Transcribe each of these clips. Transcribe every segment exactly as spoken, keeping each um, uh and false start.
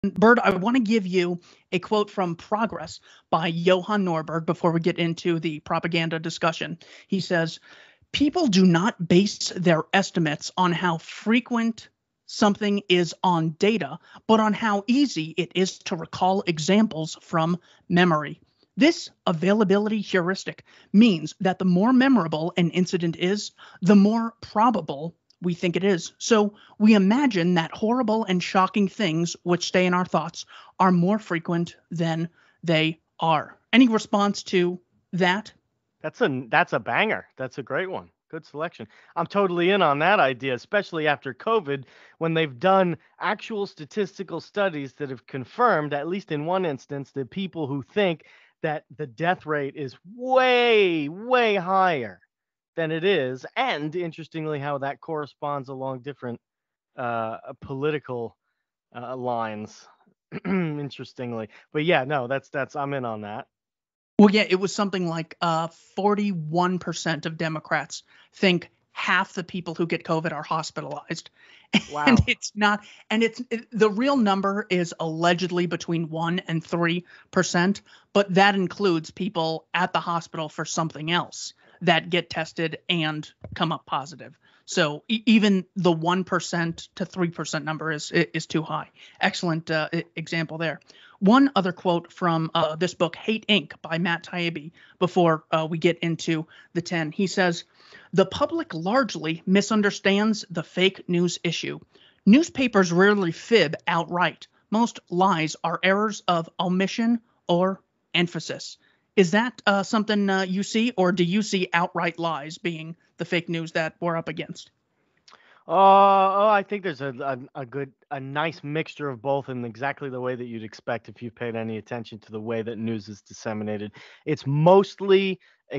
Bird, I want to give you a quote from Progress by Johan Norberg before we get into the propaganda discussion. He says, people do not base their estimates on how frequent something is on data, but on how easy it is to recall examples from memory. This availability heuristic means that the more memorable an incident is, the more probable we think it is. So we imagine that horrible and shocking things which stay in our thoughts are more frequent than they are. Any response to that? That's a that's a banger. That's a great one. Good selection. I'm totally in on that idea, especially after COVID, when they've done actual statistical studies that have confirmed, at least in one instance, that people who think that the death rate is way, way higher than it is, and interestingly, how that corresponds along different uh, political uh, lines. Interestingly, but yeah, no, that's that's I'm in on that. Well, yeah, it was something like uh, forty-one percent of Democrats think half the people who get COVID are hospitalized. And Wow. it's not, and it's it, the real number is allegedly between one and three percent, but that includes people at the hospital for something else that get tested and come up positive. So e- even the one percent to three percent number is is too high. Excellent uh, example there. One other quote from uh, this book, Hate Incorporated by Matt Taibbi, before uh, we get into the ten. He says, the public largely misunderstands the fake news issue. Newspapers rarely fib outright. Most lies are errors of omission or emphasis. Is that uh, something uh, you see, or do you see outright lies being the fake news that we're up against? Uh, oh, I think there's a, a a good a nice mixture of both in exactly the way that you'd expect if you paid any attention to the way that news is disseminated. It's mostly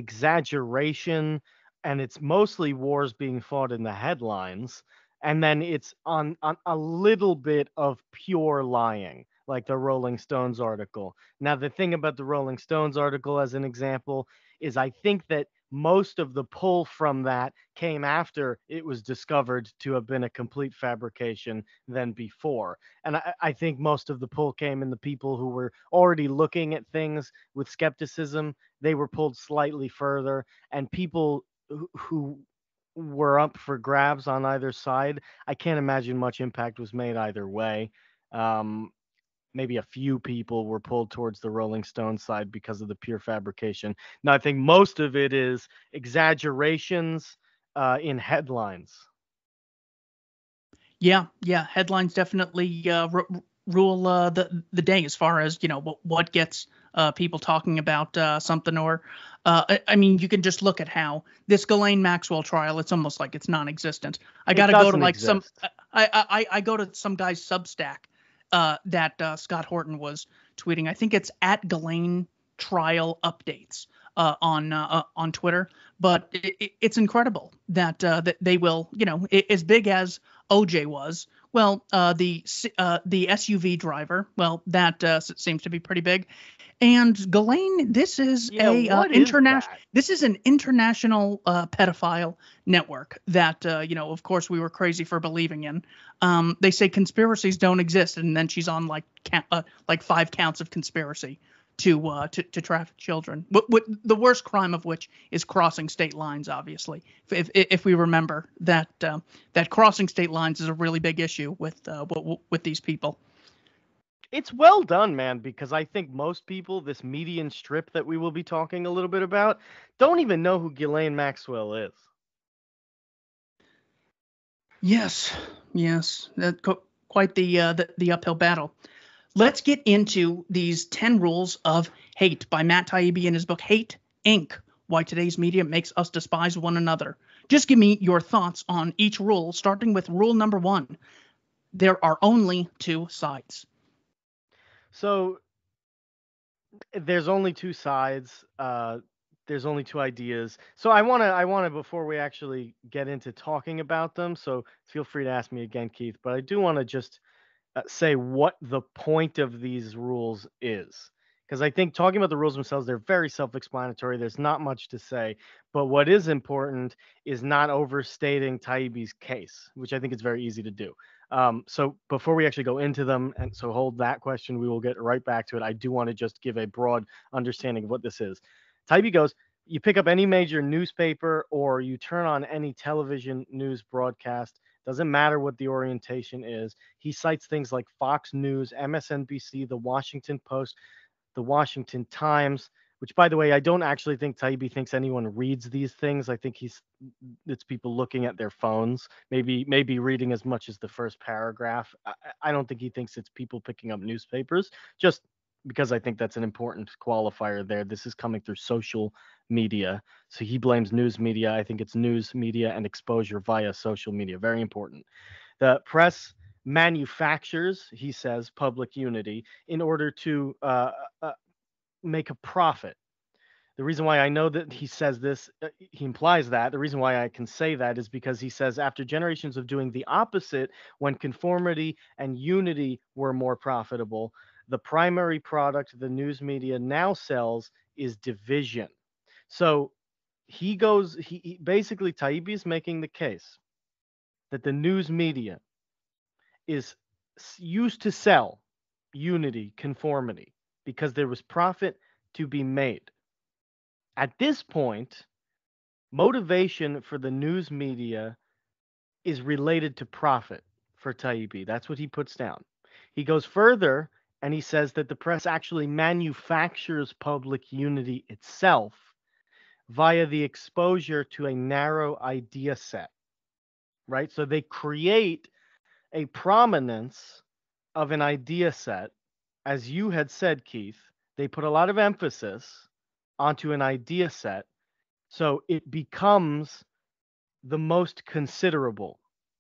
exaggeration, and it's mostly wars being fought in the headlines, and then it's on on a little bit of pure lying, like the Rolling Stones article. Now, the thing about the Rolling Stones article as an example is I think that most of the pull from that came after it was discovered to have been a complete fabrication than before. And I, I think most of the pull came in the people who were already looking at things with skepticism. They were pulled slightly further, and people who, who were up for grabs on either side, I can't imagine much impact was made either way. Um, Maybe a few people were pulled towards the Rolling Stone side because of the pure fabrication. Now, I think most of it is exaggerations uh, in headlines. Yeah, yeah. Headlines definitely uh, r- rule uh, the the day as far as you know what what gets uh, people talking about uh, something. Or, uh, I, I mean, you can just look at how this Ghislaine Maxwell trial. It's almost like it's non-existent. I got It to go to doesn't like some. exist. I I, I go to some guy's Substack uh, that uh, Scott Horton was tweeting. I think it's at Ghislaine Trial Updates uh, on uh, uh, on Twitter. But it, it, it's incredible that uh, that they will, you know, I as big as O J was. Well, uh, the uh, the S U V driver, well, that uh, seems to be pretty big. And Ghislaine, this is Yeah, a uh, what is international. that? This is an international uh, pedophile network that uh, you know, of course, we were crazy for believing in. Um, they say conspiracies don't exist, and then she's on like ca- uh, like five counts of conspiracy to uh, to, to traffic children. What, what the worst crime of which is crossing state lines. Obviously, if if, if we remember that uh, that crossing state lines is a really big issue with uh, with, with these people. It's well done, man, because I think most people, this median strip that we will be talking a little bit about, don't even know who Ghislaine Maxwell is. Yes, yes, that co- quite the, uh, the the uphill battle. Let's get into these ten rules of hate by Matt Taibbi in his book Hate Incorporated. Why today's media makes us despise one another. Just give me your thoughts on each rule, starting with rule number one. There are only two sides. So there's only two sides. Uh, there's only two ideas. So I want to I want to before we actually get into talking about them. So feel free to ask me again, Keith. But I do want to just uh, say what the point of these rules is. Because I think talking about the rules themselves, they're very self explanatory. There's not much to say. But what is important is not overstating Taibbi's case, which I think is very easy to do. Um, so before we actually go into them, and so hold that question, we will get right back to it. I do want to just give a broad understanding of what this is. Taibbi goes, you pick up any major newspaper or you turn on any television news broadcast, doesn't matter what the orientation is. He cites things like Fox News, M S N B C, The Washington Post, The Washington Times, which, by the way, I don't actually think Taibbi thinks anyone reads these things. I think he's it's people looking at their phones, maybe maybe reading as much as the first paragraph. I, I don't think he thinks it's people picking up newspapers, just because I think that's an important qualifier there. This is coming through social media. So he blames news media. I think it's news media and exposure via social media. Very important. The press manufactures, he says, public unity in order to uh, uh, make a profit. The reason why I know that he says this, uh, he implies that. The reason why I can say that is because he says, after generations of doing the opposite, when conformity and unity were more profitable, the primary product the news media now sells is division. So he goes, he, he basically, Taibbi is making the case that the news media is used to sell unity, conformity, because there was profit to be made. At this point, motivation for the news media is related to profit for Taibbi. That's what he puts down. He goes further and he says that the press actually manufactures public unity itself via the exposure to a narrow idea set, right? So they create a prominence of an idea set. As you had said, Keith, they put a lot of emphasis onto an idea set. So it becomes the most considerable.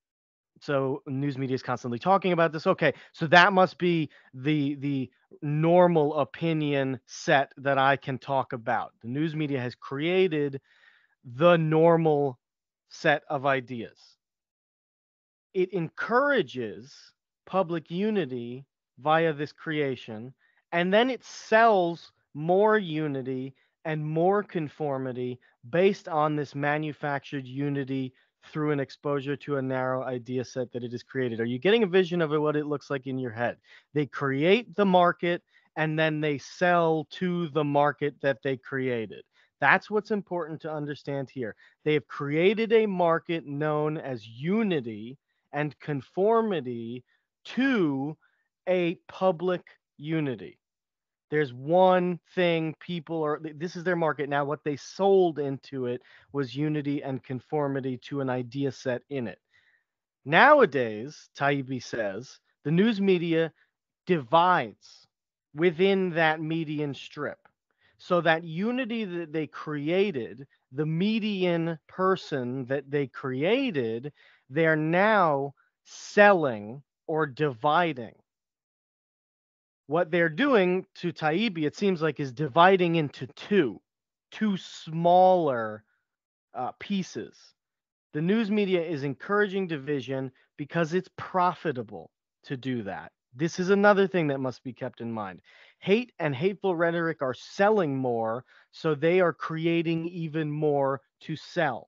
So news media is constantly talking about this. Okay, so that must be the the normal opinion set that I can talk about. The news media has created the normal set of ideas. It encourages public unity via this creation, and then it sells more unity and more conformity based on this manufactured unity through an exposure to a narrow idea set that it has created. Are you getting a vision of what it looks like in your head? They create the market and then they sell to the market that they created. That's what's important to understand here. They have created a market known as unity and conformity to a public unity. There's one thing people are, this is their market. Now, what they sold into it was unity and conformity to an idea set in it. Nowadays, Taibbi says, the news media divides within that median strip. So that unity that they created, the median person that they created, they're now selling or dividing. What they're doing to Taibbi, it seems like, is dividing into two, two smaller uh, pieces. The news media is encouraging division because it's profitable to do that. This is another thing that must be kept in mind. Hate and hateful rhetoric are selling more, so they are creating even more to sell.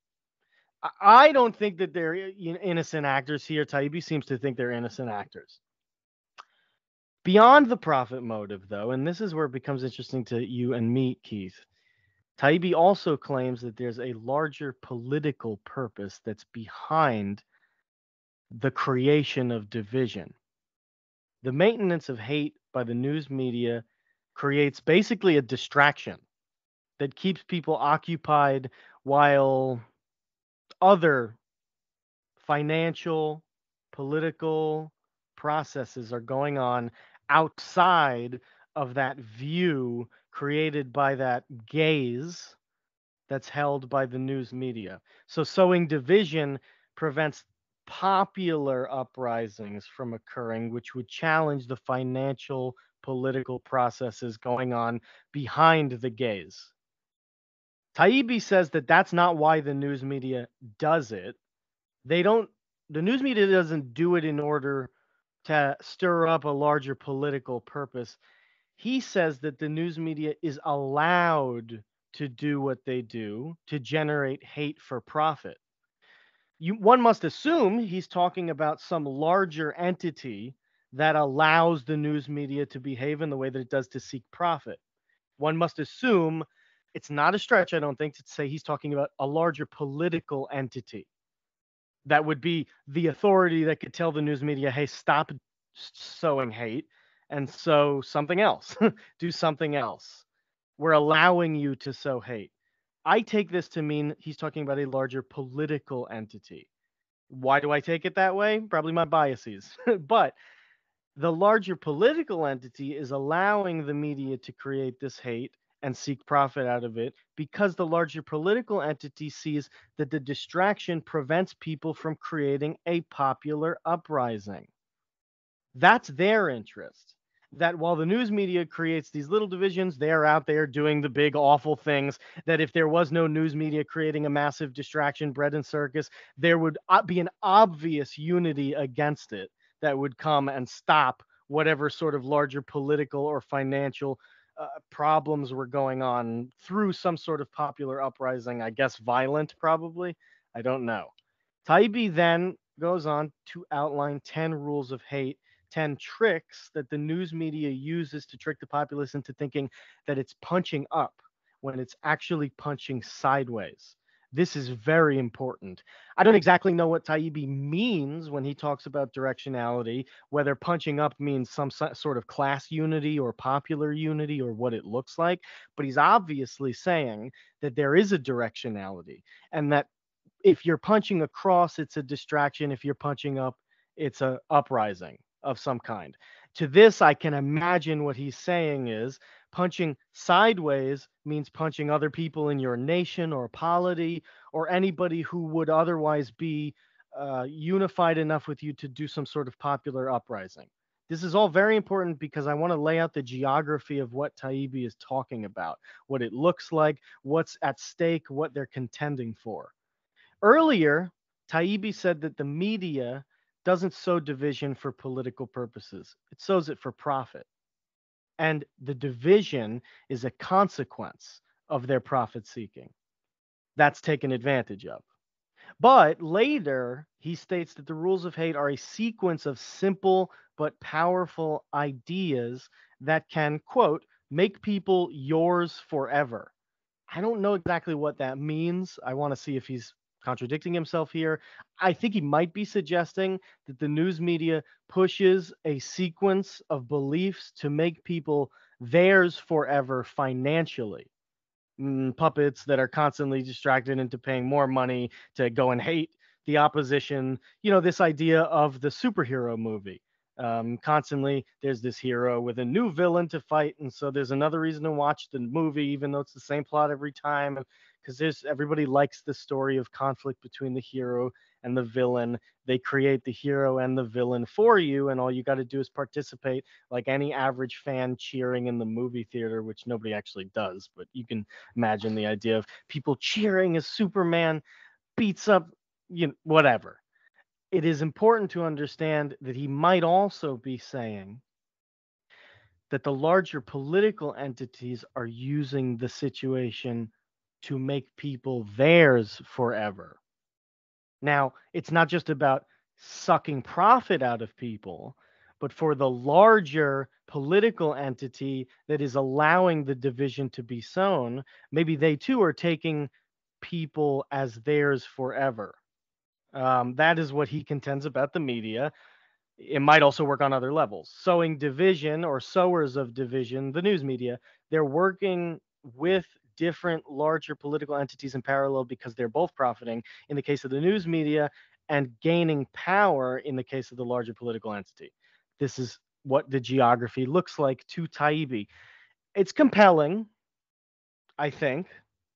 I don't think that they're innocent actors here. Taibbi seems to think they're innocent actors. Beyond the profit motive, though, and this is where it becomes interesting to you and me, Keith, Taibbi also claims that there's a larger political purpose that's behind the creation of division. The maintenance of hate by the news media creates basically a distraction that keeps people occupied while other financial, political processes are going on outside of that view created by that gaze that's held by the news media. So sowing division prevents popular uprisings from occurring, which would challenge the financial political processes going on behind the gaze. Taibbi says that that's not why the news media does it. They don't, the news media doesn't do it in order to stir up a larger political purpose. He says that the news media is allowed to do what they do to generate hate for profit. You one must assume he's talking about some larger entity that allows the news media to behave in the way that it does to seek profit. One must assume it's not a stretch, I don't think, to say he's talking about a larger political entity that would be the authority that could tell the news media, hey, stop sowing hate and sow something else, do something else. We're allowing you to sow hate. I take this to mean he's talking about a larger political entity. Why do I take it that way? Probably my biases. But the larger political entity is allowing the media to create this hate and seek profit out of it because the larger political entity sees that the distraction prevents people from creating a popular uprising. That's their interest. That while the news media creates these little divisions, they're out there doing the big awful things that if there was no news media creating a massive distraction, bread and circus, there would uh, be an obvious unity against it that would come and stop whatever sort of larger political or financial uh, problems were going on through some sort of popular uprising, I guess violent probably. I don't know. Taibbi then goes on to outline ten rules of hate, ten tricks that the news media uses to trick the populace into thinking that it's punching up when it's actually punching sideways. This is very important. I don't exactly know what Taibbi means when he talks about directionality, whether punching up means some so- sort of class unity or popular unity or what it looks like, but he's obviously saying that there is a directionality and that if you're punching across, it's a distraction. If you're punching up, it's a uprising of some kind. To this, I can imagine what he's saying is punching sideways means punching other people in your nation or polity or anybody who would otherwise be uh, unified enough with you to do some sort of popular uprising. This is all very important because I want to lay out the geography of what Taibbi is talking about, what it looks like, what's at stake, what they're contending for. Earlier, Taibbi said that the media doesn't sow division for political purposes, it sows it for profit. And the division is a consequence of their profit seeking. That's taken advantage of. But later, he states that the rules of hate are a sequence of simple but powerful ideas that can, quote, make people yours forever. I don't know exactly what that means. I want to see if he's contradicting himself here. I think he might be suggesting that the news media pushes a sequence of beliefs to make people theirs forever financially. Mm, puppets that are constantly distracted into paying more money to go and hate the opposition. You know, this idea of the superhero movie. Um, constantly, there's this hero with a new villain to fight, and so there's another reason to watch the movie, even though it's the same plot every time. Because there's everybody likes the story of conflict between the hero and the villain. They create the hero and the villain for you, and all you got to do is participate like any average fan cheering in the movie theater, which nobody actually does, but you can imagine the idea of people cheering as Superman beats up, you know, whatever. It is important to understand that he might also be saying that the larger political entities are using the situation to make people theirs forever. Now, it's not just about sucking profit out of people, but for the larger political entity that is allowing the division to be sown, maybe they too are taking people as theirs forever. Um, that is what he contends about the media. It might also work on other levels. Sowing division or sowers of division, the news media, they're working with different larger political entities in parallel because they're both profiting in the case of the news media and gaining power in the case of the larger political entity. This is what the geography looks like to Taibbi. It's compelling, I think.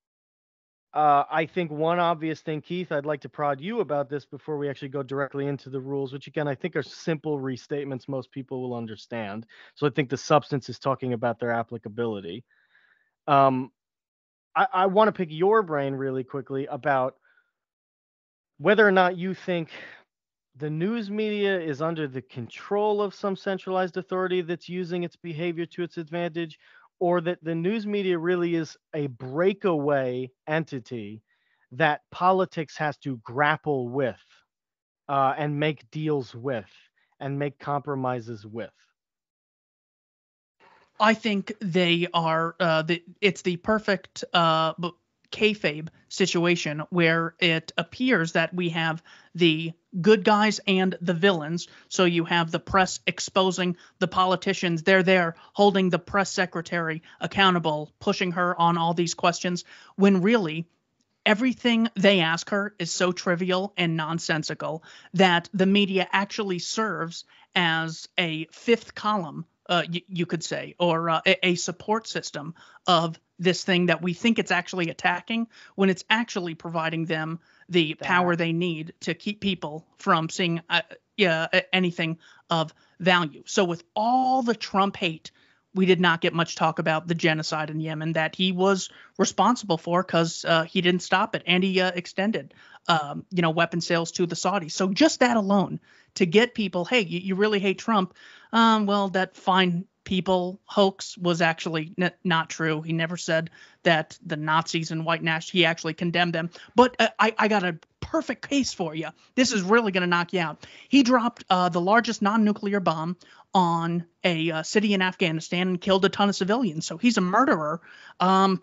Uh, I think one obvious thing, Keith, I'd like to prod you about this before we actually go directly into the rules, which again, I think are simple restatements most people will understand. So I think the substance is talking about their applicability. Um, I, I want to pick your brain really quickly about whether or not you think the news media is under the control of some centralized authority that's using its behavior to its advantage, or that the news media really is a breakaway entity that politics has to grapple with uh, and make deals with and make compromises with? I think they are. Uh, the, it's the perfect uh, b- kayfabe situation where it appears that we have the good guys and the villains. So you have the press exposing the politicians. They're there holding the press secretary accountable, pushing her on all these questions, when really everything they ask her is so trivial and nonsensical that the media actually serves as a fifth column, uh, y- you could say, or uh, a, a support system of this thing that we think it's actually attacking, when it's actually providing them the power That they need to keep people from seeing uh, yeah, anything of value. So, with all the Trump hate, we did not get much talk about the genocide in Yemen that he was responsible for, because uh, he didn't stop it, and he uh, extended, um, you know, weapon sales to the Saudis. So just that alone to get people, hey, you, you really hate Trump. Um, well, that fine people hoax was actually n- not true. He never said that the Nazis and white nationalists, he actually condemned them. But uh, I, I got a perfect case for you. This is really going to knock you out. He dropped uh, the largest non-nuclear bomb on a uh, city in Afghanistan and killed a ton of civilians. So he's a murderer. Um,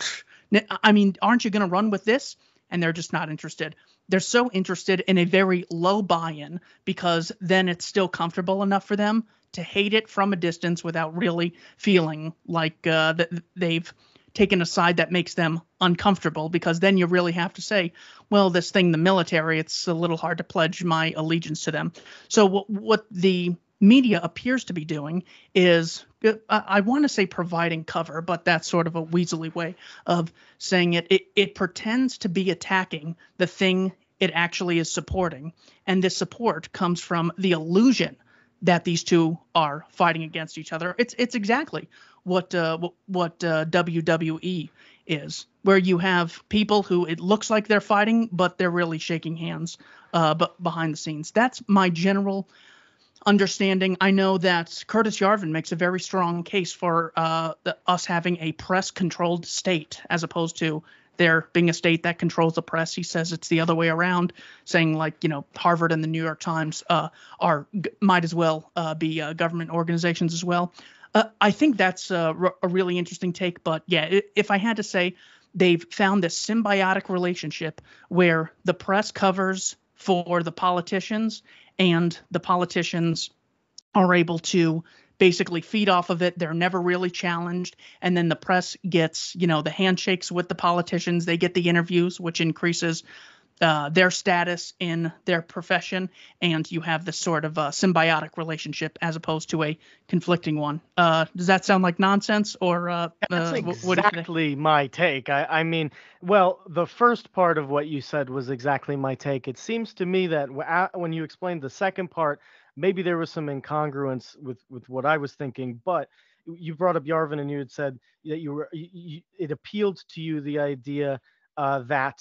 I mean, aren't you going to run with this? And they're just not interested. They're so interested in a very low buy-in, because then it's still comfortable enough for them to hate it from a distance without really feeling like uh, that they've taken a side that makes them uncomfortable, because then you really have to say, well, this thing, the military, it's a little hard to pledge my allegiance to them. So what, what the media appears to be doing is, uh, I want to say providing cover, but that's sort of a weaselly way of saying it. It, it pretends to be attacking the thing it actually is supporting. And this support comes from the illusion that these two are fighting against each other. It's it's exactly what uh, what, what uh, W W E is, where you have people who it looks like they're fighting, but they're really shaking hands uh, but behind the scenes. That's my general understanding. I know that Curtis Yarvin makes a very strong case for uh, the, us having a press-controlled state, as opposed to there being a state that controls the press. He says it's the other way around, saying, like, you know, Harvard and the New York Times uh, are might as well uh, be uh, government organizations as well. Uh, I think that's uh, r- a really interesting take. But yeah, if I had to say, they've found this symbiotic relationship where the press covers for the politicians, and the politicians are able to basically feed off of it. They're never really challenged. And then the press gets, you know, the handshakes with the politicians. They get the interviews, which increases uh, their status in their profession. And you have this sort of uh, symbiotic relationship as opposed to a conflicting one. Uh, does that sound like nonsense, or uh, That's uh, wh- what do you think? exactly my take. I, I mean, well, the first part of what you said was exactly my take. It seems to me that w- a- when you explained the second part, maybe there was some incongruence with with what I was thinking. But you brought up Yarvin, and you had said that you were you, you, it appealed to you, the idea uh, that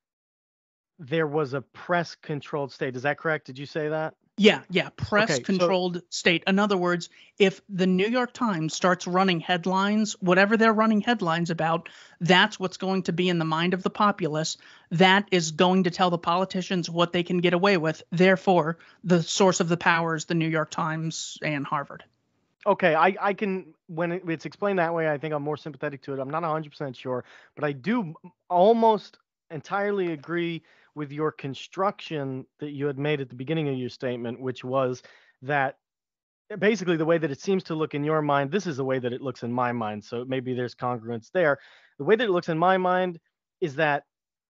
there was a press-controlled state. Is that correct? Did you say that? Yeah, yeah, Okay, so press-controlled state. In other words, if the New York Times starts running headlines, whatever they're running headlines about, that's what's going to be in the mind of the populace. That is going to tell the politicians what they can get away with. Therefore, the source of the power is the New York Times and Harvard. okay, I I can when it, it's explained that way, I think I'm more sympathetic to it. I'm not one hundred percent sure, but I do m- almost entirely agree with your construction that you had made at the beginning of your statement, which was that basically the way that it seems to look in your mind, this is the way that it looks in my mind. So maybe there's congruence there. The way that it looks in my mind is that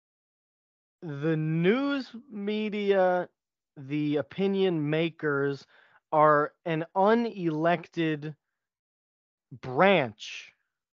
the news media, the opinion makers are an unelected branch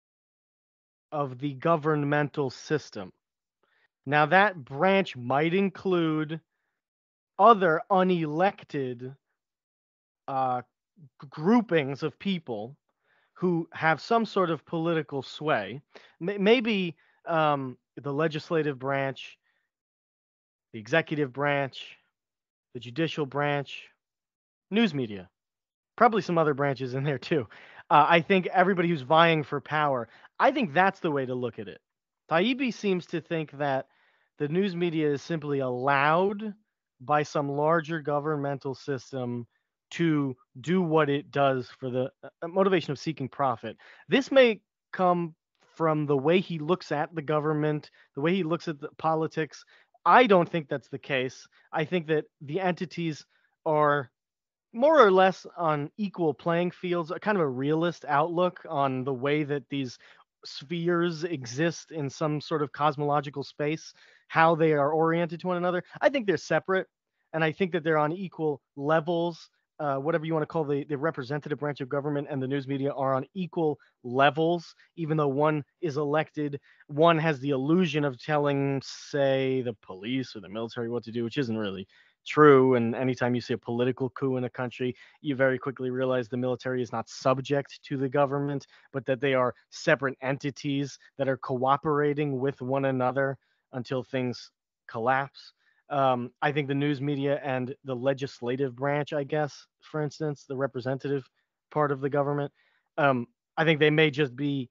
of the governmental system. Now, that branch might include other unelected uh, groupings of people who have some sort of political sway. M- maybe um, the legislative branch, the executive branch, the judicial branch, news media, probably some other branches in there too. Uh, I think everybody who's vying for power, I think that's the way to look at it. Taibbi seems to think that the news media is simply allowed by some larger governmental system to do what it does for the uh, motivation of seeking profit. This may come from the way he looks at the government, the way he looks at the politics. I don't think that's the case. I think that the entities are more or less on equal playing fields, a kind of a realist outlook on the way that these spheres exist in some sort of cosmological space, how they are oriented to one another. I think they're separate, and I think that they're on equal levels. Uh, whatever you want to call the, the representative branch of government and the news media are on equal levels, even though one is elected, one has the illusion of telling, say, the police or the military what to do, which isn't really true. And anytime you see a political coup in a country, you very quickly realize the military is not subject to the government, but that they are separate entities that are cooperating with one another until things collapse. Um, I think the news media and the legislative branch, I guess, for instance, the representative part of the government, um, I think they may just be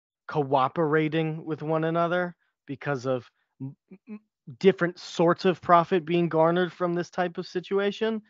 cooperating with one another because of m- m- different sorts of profit being garnered from this type of situation.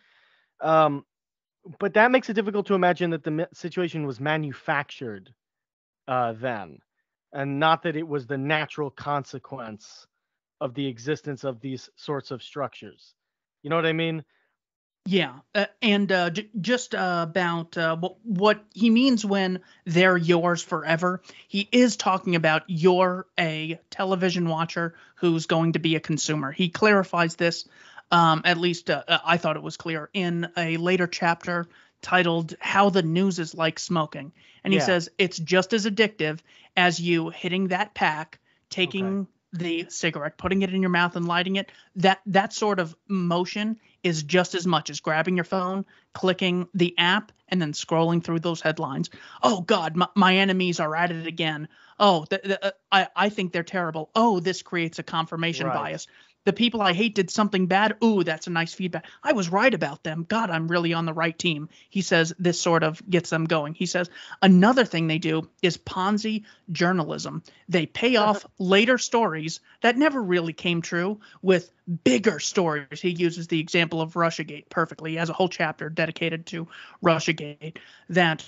Um, but that makes it difficult to imagine that the mi- situation was manufactured uh, then, and not that it was the natural consequence of the existence of these sorts of structures. You know what I mean? Yeah, uh, and uh, j- just uh, about uh, what, what he means when they're yours forever. He is talking about you're a television watcher who's going to be a consumer. He clarifies this, um, at least uh, uh, I thought it was clear, in a later chapter titled How the News is Like Smoking. And he Yeah. says it's just as addictive as you hitting that pack, taking the cigarette, putting it in your mouth and lighting it. That that sort of motion is just as much as grabbing your phone, clicking the app, and then scrolling through those headlines. Oh God, my, my enemies are at it again. Oh, th- th- uh, I I think they're terrible. Oh, this creates a confirmation Right. bias. The people I hate did something bad. Ooh, that's a nice feedback. I was right about them. God, I'm really on the right team. He says this sort of gets them going. He says another thing they do is Ponzi journalism. They pay off later stories that never really came true with bigger stories. He uses the example of Russiagate perfectly. He has a whole chapter dedicated to Russiagate, that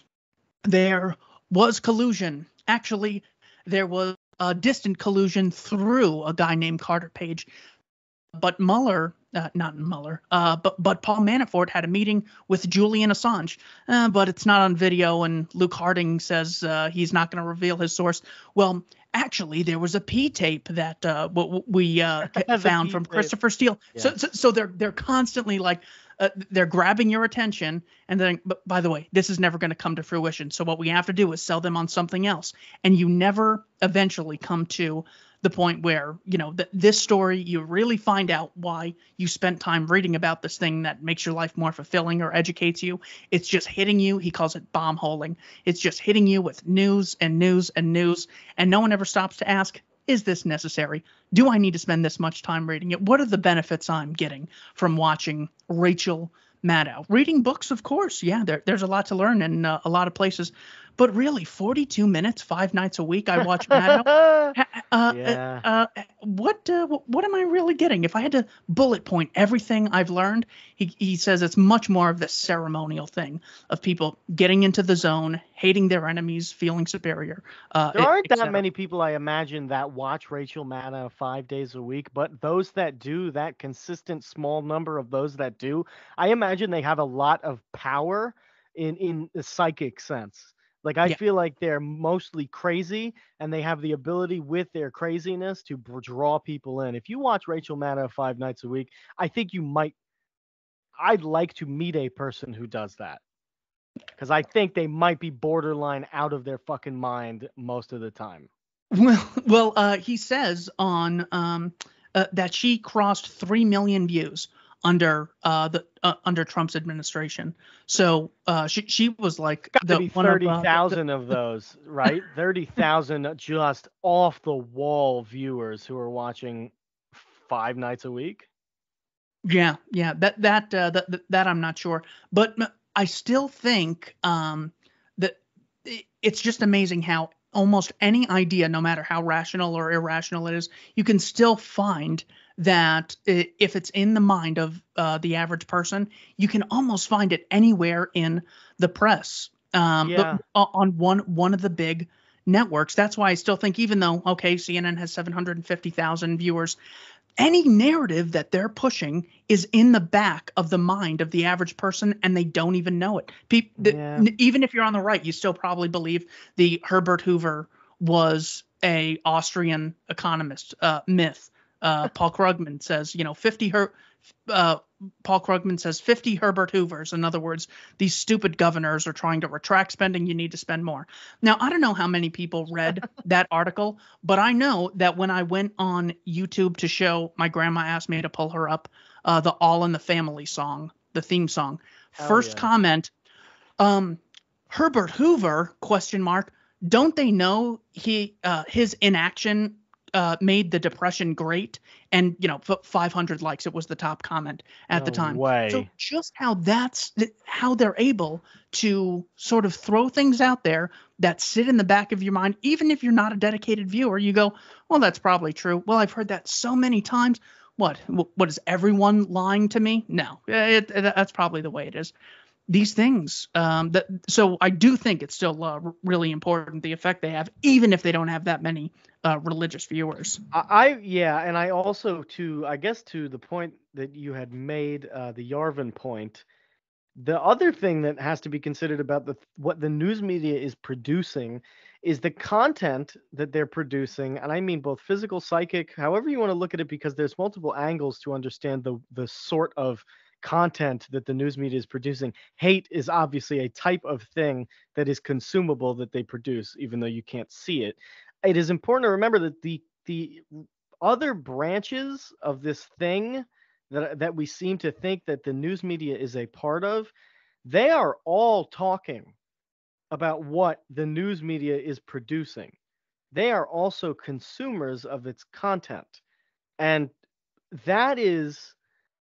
there was collusion. Actually, there was a distant collusion through a guy named Carter Page. But Mueller, uh, not Mueller, uh, but but Paul Manafort had a meeting with Julian Assange, uh, but it's not on video, and Luke Harding says uh, he's not going to reveal his source. Well, actually, there was a P tape that uh, w- we uh, found from P-tape. Christopher Steele. Yeah. So, so so they're they're constantly like uh, they're grabbing your attention, and then, but by the way, this is never going to come to fruition. So what we have to do is sell them on something else, and you never eventually come to the point where, you know, that this story, you really find out why you spent time reading about this thing that makes your life more fulfilling or educates you. It's just hitting you. He calls it bomb holing. It's just hitting you with news and news and news. And no one ever stops to ask, is this necessary? Do I need to spend this much time reading it? What are the benefits I'm getting from watching Rachel Maddow? Reading books, of course. Yeah, there, there's a lot to learn in uh, a lot of places. But really, forty-two minutes, five nights a week, I watch Maddow. Uh, Yeah. uh, uh, what uh, what am I really getting? If I had to bullet point everything I've learned, he he says it's much more of this ceremonial thing of people getting into the zone, hating their enemies, feeling superior. Uh, There et- aren't et that cetera. many people, I imagine, that watch Rachel Maddow five days a week, but those that do, that consistent small number of those that do, I imagine they have a lot of power in in the psychic sense. Like, I Yeah. feel like they're mostly crazy, and they have the ability with their craziness to br- draw people in. If you watch Rachel Maddow five nights a week, I think you might. I'd like to meet a person who does that, because I think they might be borderline out of their fucking mind most of the time. Well, well, uh, he says on um, uh, that she crossed three million views under uh, the uh, under Trump's administration. So uh, she she was like Got to the be one of uh, the, the, thirty thousand of those, right? thirty thousand just off the wall viewers who are watching five nights a week. yeah, yeah, that that uh, that that that I'm not sure, but m- I still think um, that i- it's just amazing how almost any idea, no matter how rational or irrational it is, you can still find that if it's in the mind of uh, the average person, you can almost find it anywhere in the press. Um, Yeah. the, on one one of the big networks. That's why I still think, even though, okay, C N N has seven hundred fifty thousand viewers, any narrative that they're pushing is in the back of the mind of the average person, and they don't even know it. Pe- Yeah. the, even if you're on the right, you still probably believe the Herbert Hoover was a Austrian economist uh, myth. Uh, Paul Krugman says, you know, fifty her. Uh, Paul Krugman says fifty Herbert Hoovers. In other words, these stupid governors are trying to retract spending. You need to spend more. Now, I don't know how many people read that article, but I know that when I went on YouTube to show, my grandma asked me to pull her up uh, the All in the Family song, the theme song. Hell First yeah. comment, um, Herbert Hoover, question mark, don't they know he uh, his inaction uh, made the Depression great? And, you know, five hundred likes. It was the top comment at No the time. way. So just how that's how they're able to sort of throw things out there that sit in the back of your mind. Even if you're not a dedicated viewer, you go, well, that's probably true. Well, I've heard that so many times. What? What is everyone lying to me? No, it, it, that's probably the way it is. These things. Um, that so I do think it's still uh, really important, the effect they have, even if they don't have that many uh, religious viewers. I, I yeah, and I also to I guess to the point that you had made, uh, the Yarvin point. The other thing that has to be considered about the what the news media is producing is the content that they're producing, and I mean both physical, psychic, however you want to look at it, because there's multiple angles to understand the the sort of content that the news media is producing. Hate is obviously a type of thing that is consumable that they produce, even though you can't see it. It is important to remember that the the other branches of this thing that that we seem to think that the news media is a part of, they are all talking about what the news media is producing. They are also consumers of its content. And that is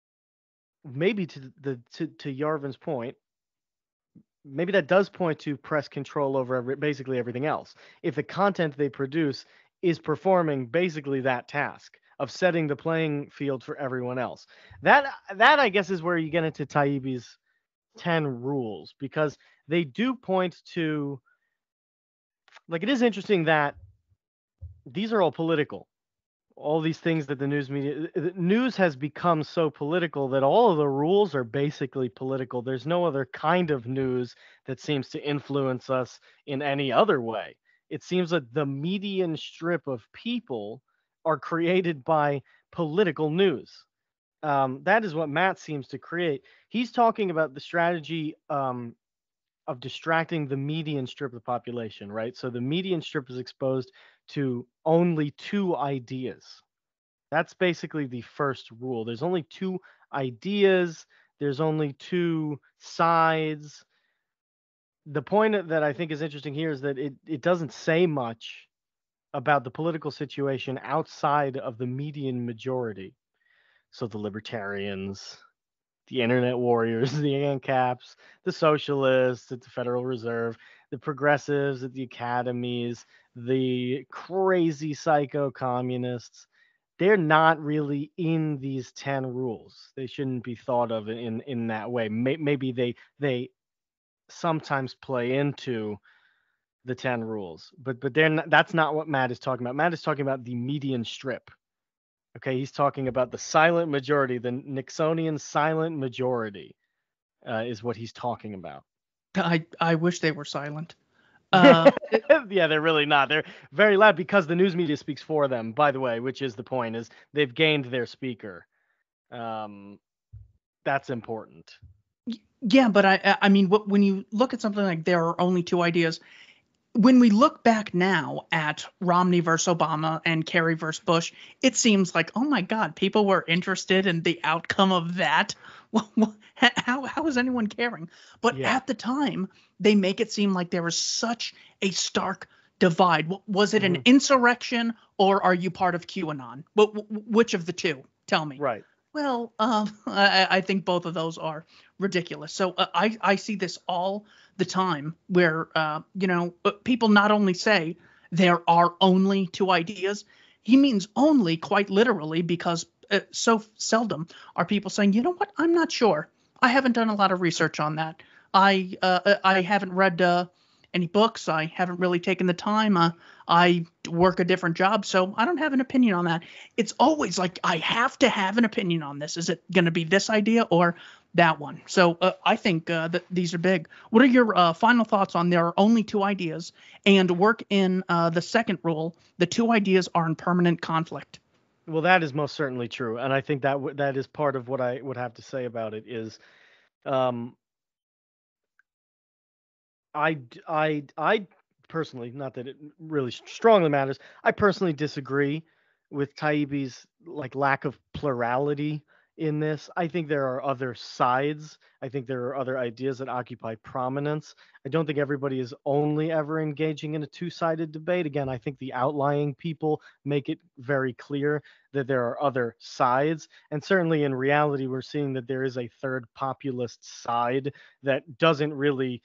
maybe to the to, to Yarvin's point, maybe that does point to press control over every, basically everything else. If the content they produce is performing basically that task of setting the playing field for everyone else. That that I guess is where you get into Taibbi's ten rules, because they do point to, like, it is interesting that these are all political. All these things that the news media the news has become so political that all of the rules are basically political. There's no other kind of news that seems to influence us in any other way. It seems that the median strip of people are created by political news. Um, that is what Matt seems to create. He's talking about the strategy um, of distracting the median strip of the population, right? So the median strip is exposed to only two ideas. That's basically the first rule. There's only two ideas, there's only two sides. The point that I think is interesting here is that it, it doesn't say much about the political situation outside of the median majority. So the libertarians, the internet warriors, the ANCAPs, the socialists at the Federal Reserve, the progressives at the academies, the crazy psycho communists, they're not really in these ten rules. They shouldn't be thought of in in that way. Maybe they they sometimes play into the ten rules, but but they're not, that's not what Matt is talking about. Matt is talking about the median strip. Okay, he's talking about the silent majority, the Nixonian silent majority, uh, is what he's talking about. I I wish they were silent. Uh, yeah, they're really not. They're very loud because the news media speaks for them, by the way, which is the point, is they've gained their speaker. Um, that's important. Yeah, but I I mean, when you look at something like there are only two ideas, when we look back now at Romney versus Obama and Kerry versus Bush, it seems like, oh my God, people were interested in the outcome of that. How how is anyone caring? But Yeah. at the time, they make it seem like there was such a stark divide. Was it an Mhm. insurrection, or are you part of QAnon? But which of the two? Tell me. Right. Well, um, I, I think both of those are ridiculous. So uh, I, I see this all the time where, uh, you know, uh, people not only say there are only two ideas, he means only quite literally, because uh, so seldom are people saying, you know what, I'm not sure. I haven't done a lot of research on that. I uh, I haven't read uh, any books. I haven't really taken the time. Uh, I work a different job, so I don't have an opinion on that. It's always like, I have to have an opinion on this. Is it going to be this idea or that one? So uh, I think uh, that these are big. What are your uh, final thoughts on there are only two ideas, and work in uh, the second rule, the two ideas are in permanent conflict? Well, that is most certainly true, and I think that w- that is part of what I would have to say about it is, um, I d- I I personally, not that it really strongly matters, I personally disagree with Taibbi's like lack of plurality in this. I think there are other sides. I think there are other ideas that occupy prominence. I don't think everybody is only ever engaging in a two-sided debate. Again, I think the outlying people make it very clear that there are other sides. And certainly in reality, we're seeing that there is a third populist side that doesn't really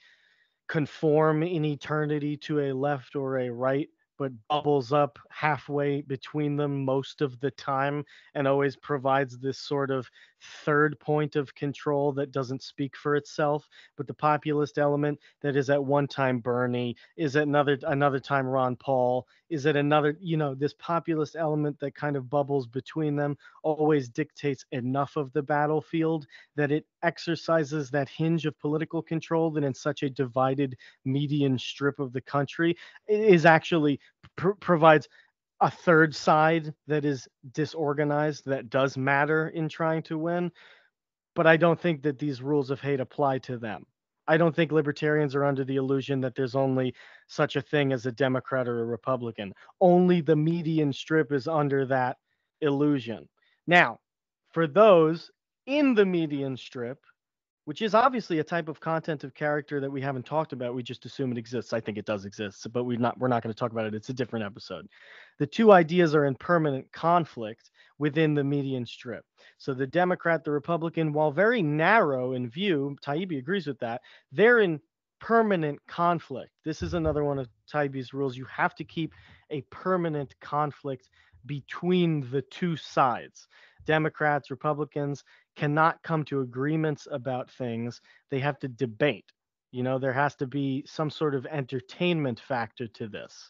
conform in eternity to a left or a right, but bubbles up halfway between them most of the time and always provides this sort of third point of control that doesn't speak for itself. But the populist element that is at one time Bernie, is at another another time Ron Paul, is at another, you know, this populist element that kind of bubbles between them always dictates enough of the battlefield that it exercises that hinge of political control that in such a divided median strip of the country is actually pr- provides a third side that is disorganized that does matter in trying to win. But I don't think that these rules of hate apply to them. I don't think libertarians are under the illusion that there's only such a thing as a Democrat or a Republican. Only the median strip is under that illusion. Now, for those in the median strip, which is obviously a type of content of character that we haven't talked about. We just assume it exists. I think it does exist, but we're not we're not going to talk about it. It's a different episode. The two ideas are in permanent conflict within the median strip. So the Democrat, the Republican, while very narrow in view, Taibbi agrees with that, they're in permanent conflict. This is another one of Taibbi's rules. You have to keep a permanent conflict between the two sides. Democrats, Republicans cannot come to agreements about things. They have to debate. You know, there has to be some sort of entertainment factor to this.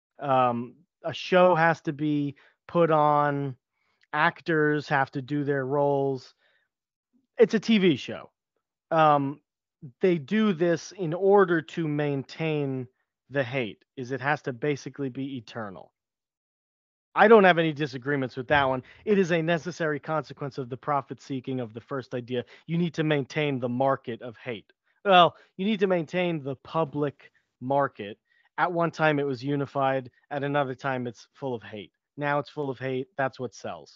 Um, a show has to be put on, actors have to do their roles. It's a T V show. Um, they do this in order to maintain the hate, is it has to basically be eternal. I don't have any disagreements with that one. It is a necessary consequence of the profit seeking of the first idea. You need to maintain the market of hate. Well, you need to maintain the public market. At one time, it was unified. At another time, it's full of hate. Now it's full of hate. That's what sells.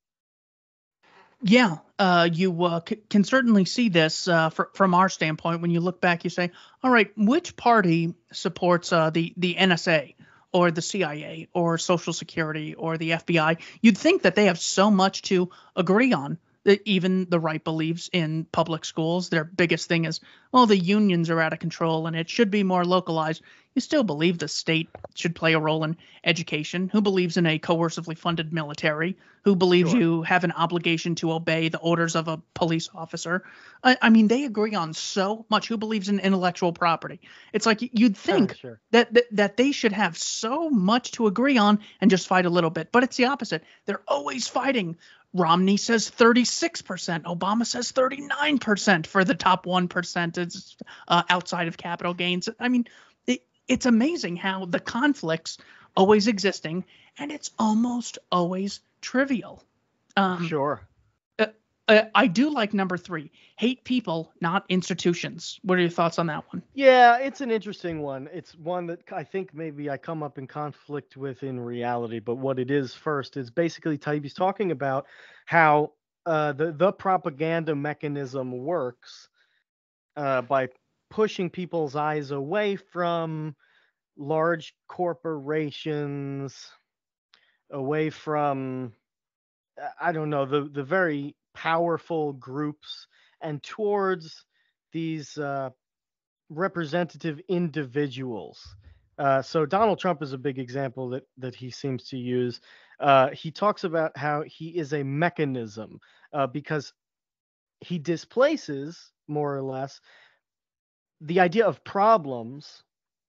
Yeah, uh, you uh, c- can certainly see this uh, fr- from our standpoint. When you look back, you say, "All right, which party supports uh, the the N S A or the C I A or Social Security or the F B I?" You'd think that they have so much to agree on. That even the right believes in public schools. Their biggest thing is, well, the unions are out of control and it should be more localized. You still believe the state should play a role in education. Who believes in a coercively funded military? Who believes Sure. you have an obligation to obey the orders of a police officer? I, I mean, they agree on so much. Who believes in intellectual property? It's like you'd think Sure. that, that that they should have so much to agree on and just fight a little bit, but it's the opposite. They're always fighting. Romney says thirty-six percent. Obama says thirty-nine percent for the top one percent. It's uh, outside of capital gains. I mean, it, it's amazing how the conflicts always existing, and it's almost always trivial. Um, Sure. uh, uh, I do like number three: hate people, not institutions. What are your thoughts on that one? Yeah, it's an interesting one. It's one that I think maybe I come up in conflict with in reality, but what it is first is basically Taibbi's talking about how uh, the the propaganda mechanism works uh, by pushing people's eyes away from large corporations, away from uh, I don't know, the the very powerful groups, and towards these uh, representative individuals. Uh, so Donald Trump is a big example that that he seems to use. Uh, he talks about how he is a mechanism uh, because he displaces more or less the idea of problems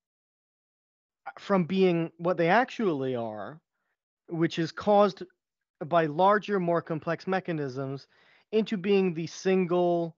from being what they actually are, which is caused by larger, more complex mechanisms, into being the single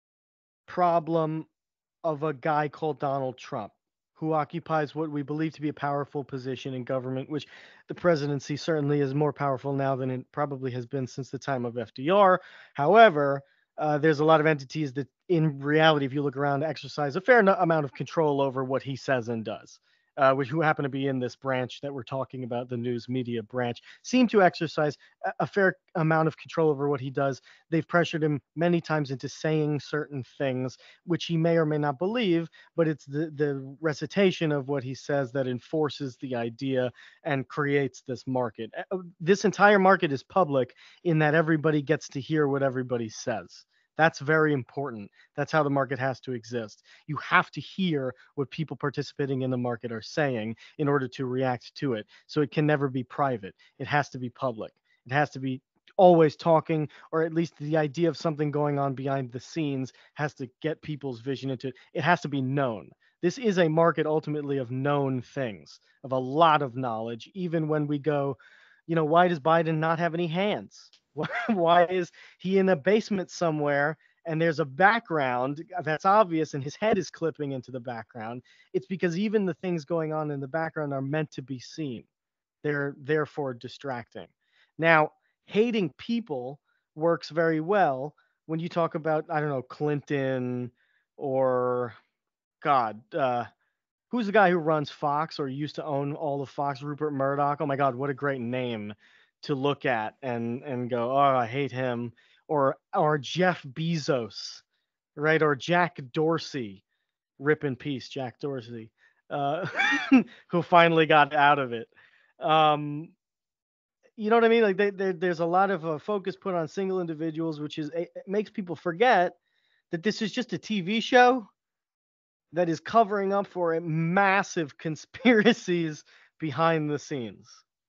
problem of a guy called Donald Trump, who occupies what we believe to be a powerful position in government, which the presidency certainly is more powerful now than it probably has been since the time of F D R. However, uh, there's a lot of entities that, in reality, if you look around, exercise a fair no- amount of control over what he says and does. Uh, which who happen to be in this branch that we're talking about, the news media branch, seem to exercise a, a fair amount of control over what he does. They've pressured him many times into saying certain things, which he may or may not believe, but it's the, the recitation of what he says that enforces the idea and creates this market. Uh, This entire market is public in that everybody gets to hear what everybody says. That's very important. That's how the market has to exist. You have to hear what people participating in the market are saying in order to react to it. So it can never be private. It has to be public. It has to be always talking, or at least the idea of something going on behind the scenes has to get people's vision into it. It has to be known. This is a market ultimately of known things, of a lot of knowledge, even when we go, you know, why does Biden not have any hands? Why, why is he in a basement somewhere and there's a background that's obvious and his head is clipping into the background? It's because even the things going on in the background are meant to be seen. They're therefore distracting. Now, hating people works very well when you talk about, I don't know, Clinton or God, uh, who's the guy who runs Fox or used to own all of Fox? Rupert Murdoch. Oh my God, what a great name to look at and and go, oh, I hate him. Or or Jeff Bezos, right? Or Jack Dorsey. Rip in peace, Jack Dorsey, uh, who finally got out of it. Um, you know what I mean? Like they, they, there's a lot of uh, focus put on single individuals, which is it makes people forget that this is just a T V show that is covering up for a massive conspiracies behind the scenes.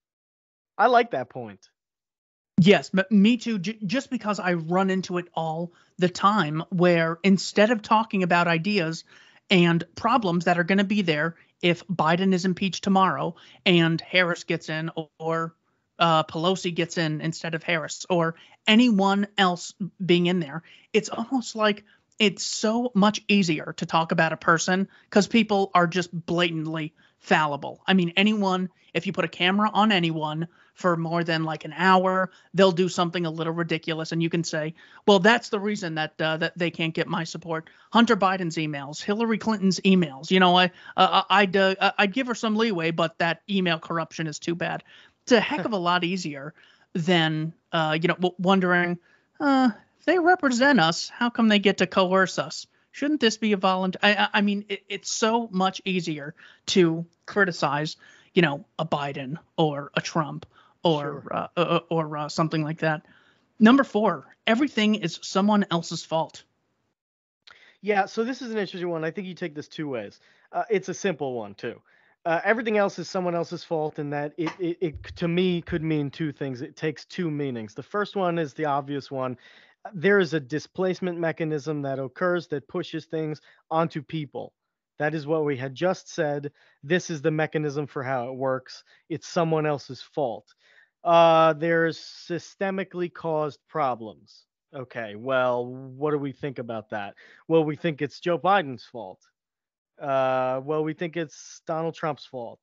I like that point. Yes, but me too. J- just because I run into it all the time, where instead of talking about ideas and problems that are going to be there if Biden is impeached tomorrow and Harris gets in, or uh, Pelosi gets in instead of Harris, or anyone else being in there, it's almost like it's so much easier to talk about a person because people are just blatantly fallible. I mean, anyone, if you put a camera on anyone for more than like an hour, they'll do something a little ridiculous, and you can say, "Well, that's the reason that uh, that they can't get my support." Hunter Biden's emails, Hillary Clinton's emails. You know, I uh, I'd uh, I'd give her some leeway, but that email corruption is too bad. It's a heck of a lot easier than uh, you know w- wondering, uh, if they represent us, how come they get to coerce us? Shouldn't this be a voluntary? I, I I mean, it, it's so much easier to criticize, you know, a Biden or a Trump or Sure. uh, uh, or uh, something like that. Number four, everything is someone else's fault. Yeah, so this is an interesting one. I think you take this two ways. Uh, it's a simple one too. Uh, everything else is someone else's fault, and that it, it, it to me could mean two things. It takes two meanings. The first one is the obvious one. Uh, There is a displacement mechanism that occurs that pushes things onto people. That is what we had just said. This is the mechanism for how it works. It's someone else's fault. Uh, there's systemically caused problems. Okay, well, what do we think about that? Well, we think it's Joe Biden's fault. Uh, well, we think it's Donald Trump's fault.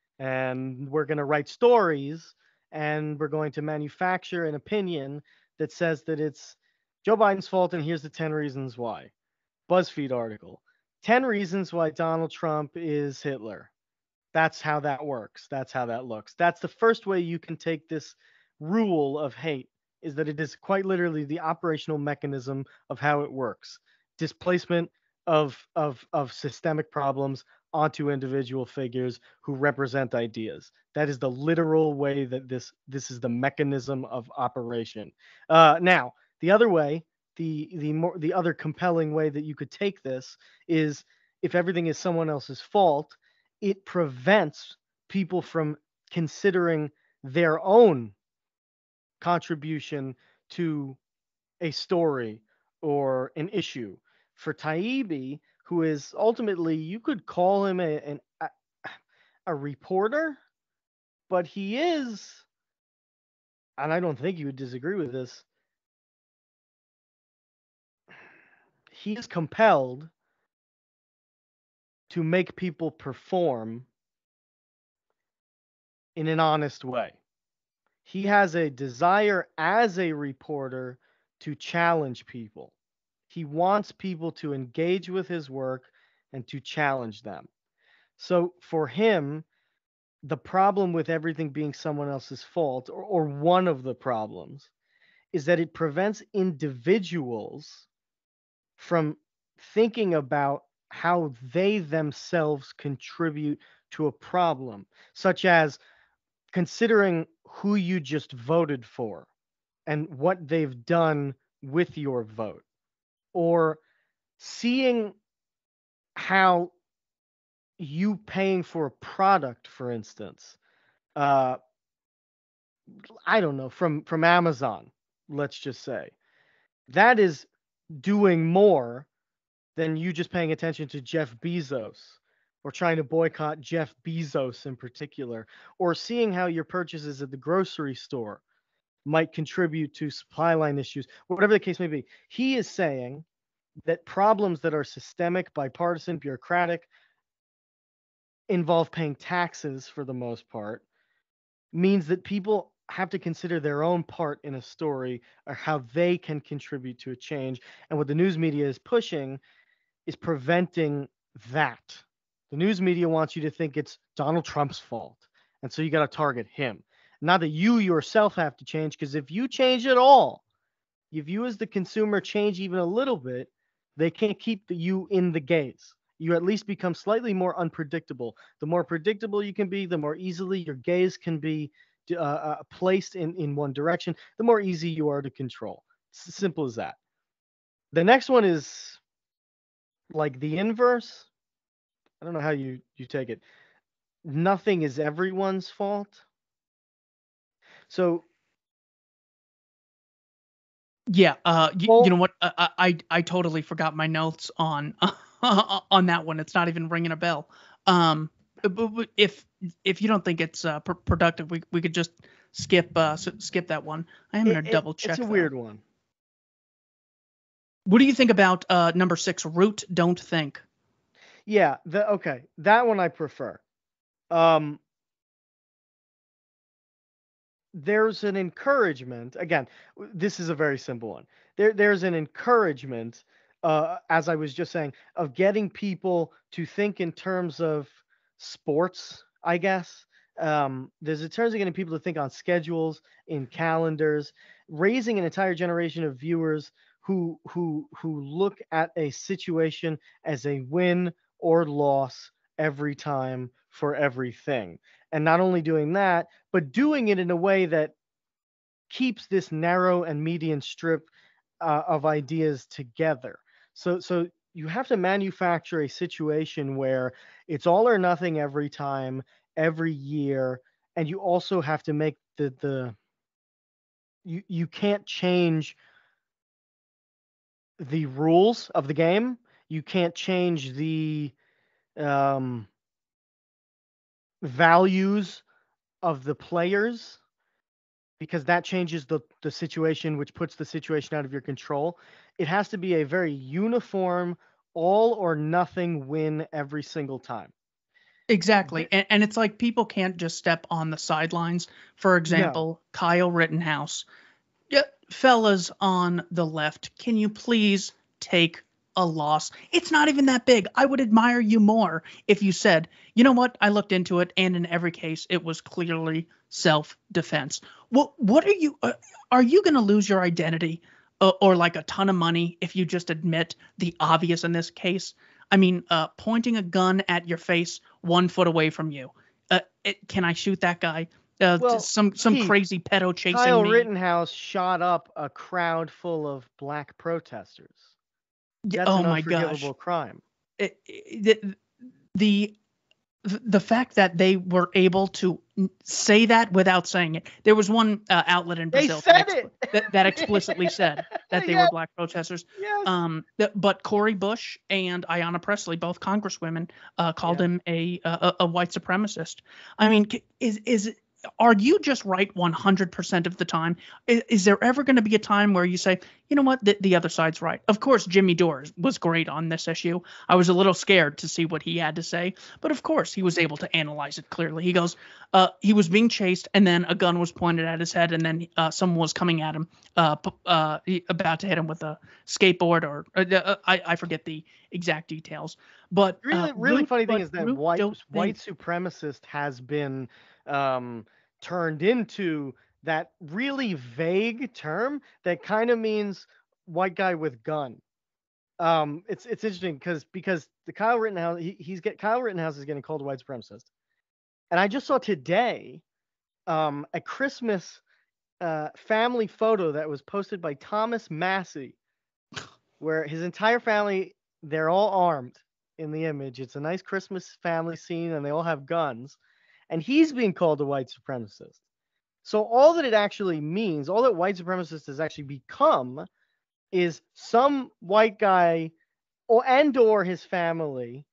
And we're going to write stories and we're going to manufacture an opinion that says that it's Joe Biden's fault. And here's the ten reasons why. BuzzFeed article: ten reasons why Donald Trump is Hitler. That's how that works. That's how that looks. That's the first way you can take this rule of hate, is that it is quite literally the operational mechanism of how it works. Displacement of of of systemic problems onto individual figures who represent ideas. That is the literal way that this this is the mechanism of operation. Uh, now, the other way, the the more the other compelling way that you could take this is, if everything is someone else's fault, it prevents people from considering their own contribution to a story or an issue. For Taibbi, who is ultimately, you could call him a, an, a, a reporter, but he is, and I don't think you would disagree with this, he is compelled to make people perform in an honest way. He has a desire as a reporter to challenge people. He wants people to engage with his work and to challenge them. So for him, the problem with everything being someone else's fault, or, or one of the problems, is that it prevents individuals from thinking about how they themselves contribute to a problem, such as considering who you just voted for and what they've done with your vote, or seeing how you paying for a product, for instance, uh, I don't know, from from Amazon, let's just say, that is doing more than you just paying attention to Jeff Bezos or trying to boycott Jeff Bezos in particular, or seeing how your purchases at the grocery store might contribute to supply line issues, whatever the case may be. He is saying that problems that are systemic, bipartisan, bureaucratic, involve paying taxes for the most part, means that people have to consider their own part in a story or how they can contribute to a change. And what the news media is pushing is preventing that. The news media wants you to think it's Donald Trump's fault. And so you got to target him. Not that you yourself have to change, because if you change at all, if you as the consumer change even a little bit, they can't keep the, you in the gaze. You at least become slightly more unpredictable. The more predictable you can be, the more easily your gaze can be uh, uh, placed in, in one direction, the more easy you are to control. It's as simple as that. The next one is like the inverse. I don't know how you, you take it. Nothing is everyone's fault. So Yeah, uh, y- you know well, what? I, I I totally forgot my notes on on that one. It's not even ringing a bell. Um, but, but if if you don't think it's uh, pr- productive, we we could just skip uh s- skip that one. I am it, gonna it, double it's a check though. weird one. What do you think about uh number six? Root, don't think. Yeah, the okay, that one I prefer. Um, there's an encouragement. Again, w- this is a very simple one. There, there's an encouragement, uh, as I was just saying, of getting people to think in terms of sports, I guess. Um, there's in terms of getting people to think on schedules, in calendars, raising an entire generation of viewers who who who look at a situation as a win or loss every time for everything. And not only doing that, but doing it in a way that keeps this narrow and median strip uh, of ideas together. So, so you have to manufacture a situation where it's all or nothing every time, every year, and you also have to make the the you you can't change the rules of the game. You can't change the um, values of the players, because that changes the the situation, which puts the situation out of your control. It has to be a very uniform, all or nothing win every single time. Exactly. Th- And, and it's like people can't just step on the sidelines. For no. example, Kyle Rittenhouse. Yeah, fellas on the left, can you please take a loss? It's not even that big. I would admire you more if you said, you know what, I looked into it, and in every case, it was clearly self-defense. What what are you uh, are you going to lose your identity uh, or like a ton of money if you just admit the obvious in this case? I mean, uh, pointing a gun at your face one foot away from you. Uh, it, can I shoot that guy? Uh, Well, some some Keith, crazy pedo chasing Kyle me. Rittenhouse shot up a crowd full of black protesters. Y- That's Oh an my gosh. unforgivable crime. It- it- the, the th- the fact that they were able to n- say that without saying it. There was one uh, outlet in They Brazil said that, it. expl- that, that explicitly said that they Yes, were black protesters. yes. Um, th- but Cori Bush and Ayanna Pressley, both congresswomen, uh, called Yeah. him a, a a white supremacist. I mean, c- is is are you just right one hundred percent of the time? Is, is there ever going to be a time where you say, you know what, the, the other side's right? Of course, Jimmy Dore was great on this issue. I was a little scared to see what he had to say, but of course, he was able to analyze it clearly. He goes, uh, he was being chased, and then a gun was pointed at his head, and then uh, someone was coming at him, uh, p- uh, he- about to hit him with a skateboard, or uh, uh, I, I forget the exact details. But Really, uh, really Root- funny thing but is that Root white don't white think- supremacist has been um, turned into that really vague term that kind of means white guy with gun. Um, it's it's interesting because because the Kyle Rittenhouse he, he's get Kyle Rittenhouse is getting called a white supremacist, and I just saw today um, a Christmas uh, family photo that was posted by Thomas Massey, where his entire family, they're all armed in the image. It's a nice Christmas family scene, and they all have guns, and he's being called a white supremacist. So all that it actually means, all that white supremacist has actually become, is some white guy or and or his family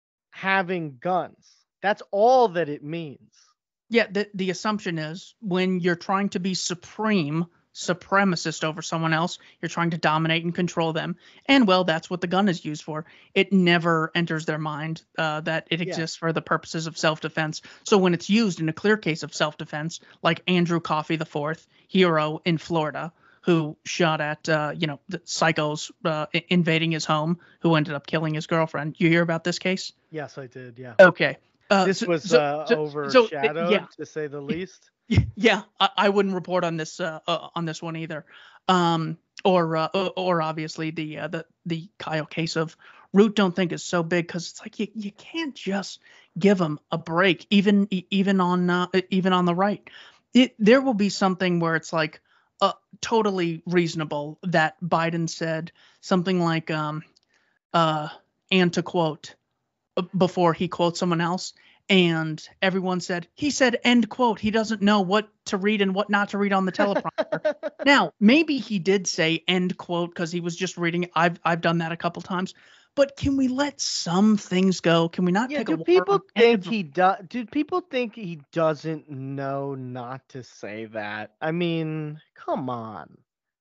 having guns. That's all that it means. Yeah, the the assumption is when you're trying to be supreme supremacist over someone else, you're trying to dominate and control them. And well, that's what the gun is used for. It never enters their mind uh, that it Yeah. exists for the purposes of self-defense. So when it's used in a clear case of self-defense, like Andrew Coffey the Fourth, hero in Florida, who shot at uh, you know the psychos uh, i- invading his home, who ended up killing his girlfriend. You hear about this case? Yes, I did. Yeah. Okay. Uh, This so- was so- uh, so- so, uh, overshadowed, yeah. to say the least. Yeah, I, I wouldn't report on this uh, uh, on this one either. Um, or uh, or or obviously the uh, the the Kyle case of Root don't think is so big because it's like you, you can't just give them a break, even e- even on uh, even on the right. It there will be something where it's like uh, totally reasonable that Biden said something like um uh and to quote uh, before he quotes someone else. And everyone said, he said, end quote. He doesn't know what to read and what not to read on the teleprompter. Now, maybe he did say end quote because he was just reading it. I've, I've done that a couple times. But can we let some things go? Can we not Yeah, pick a do war people on any think of the- he does? Do people think he doesn't know not to say that? I mean, come on.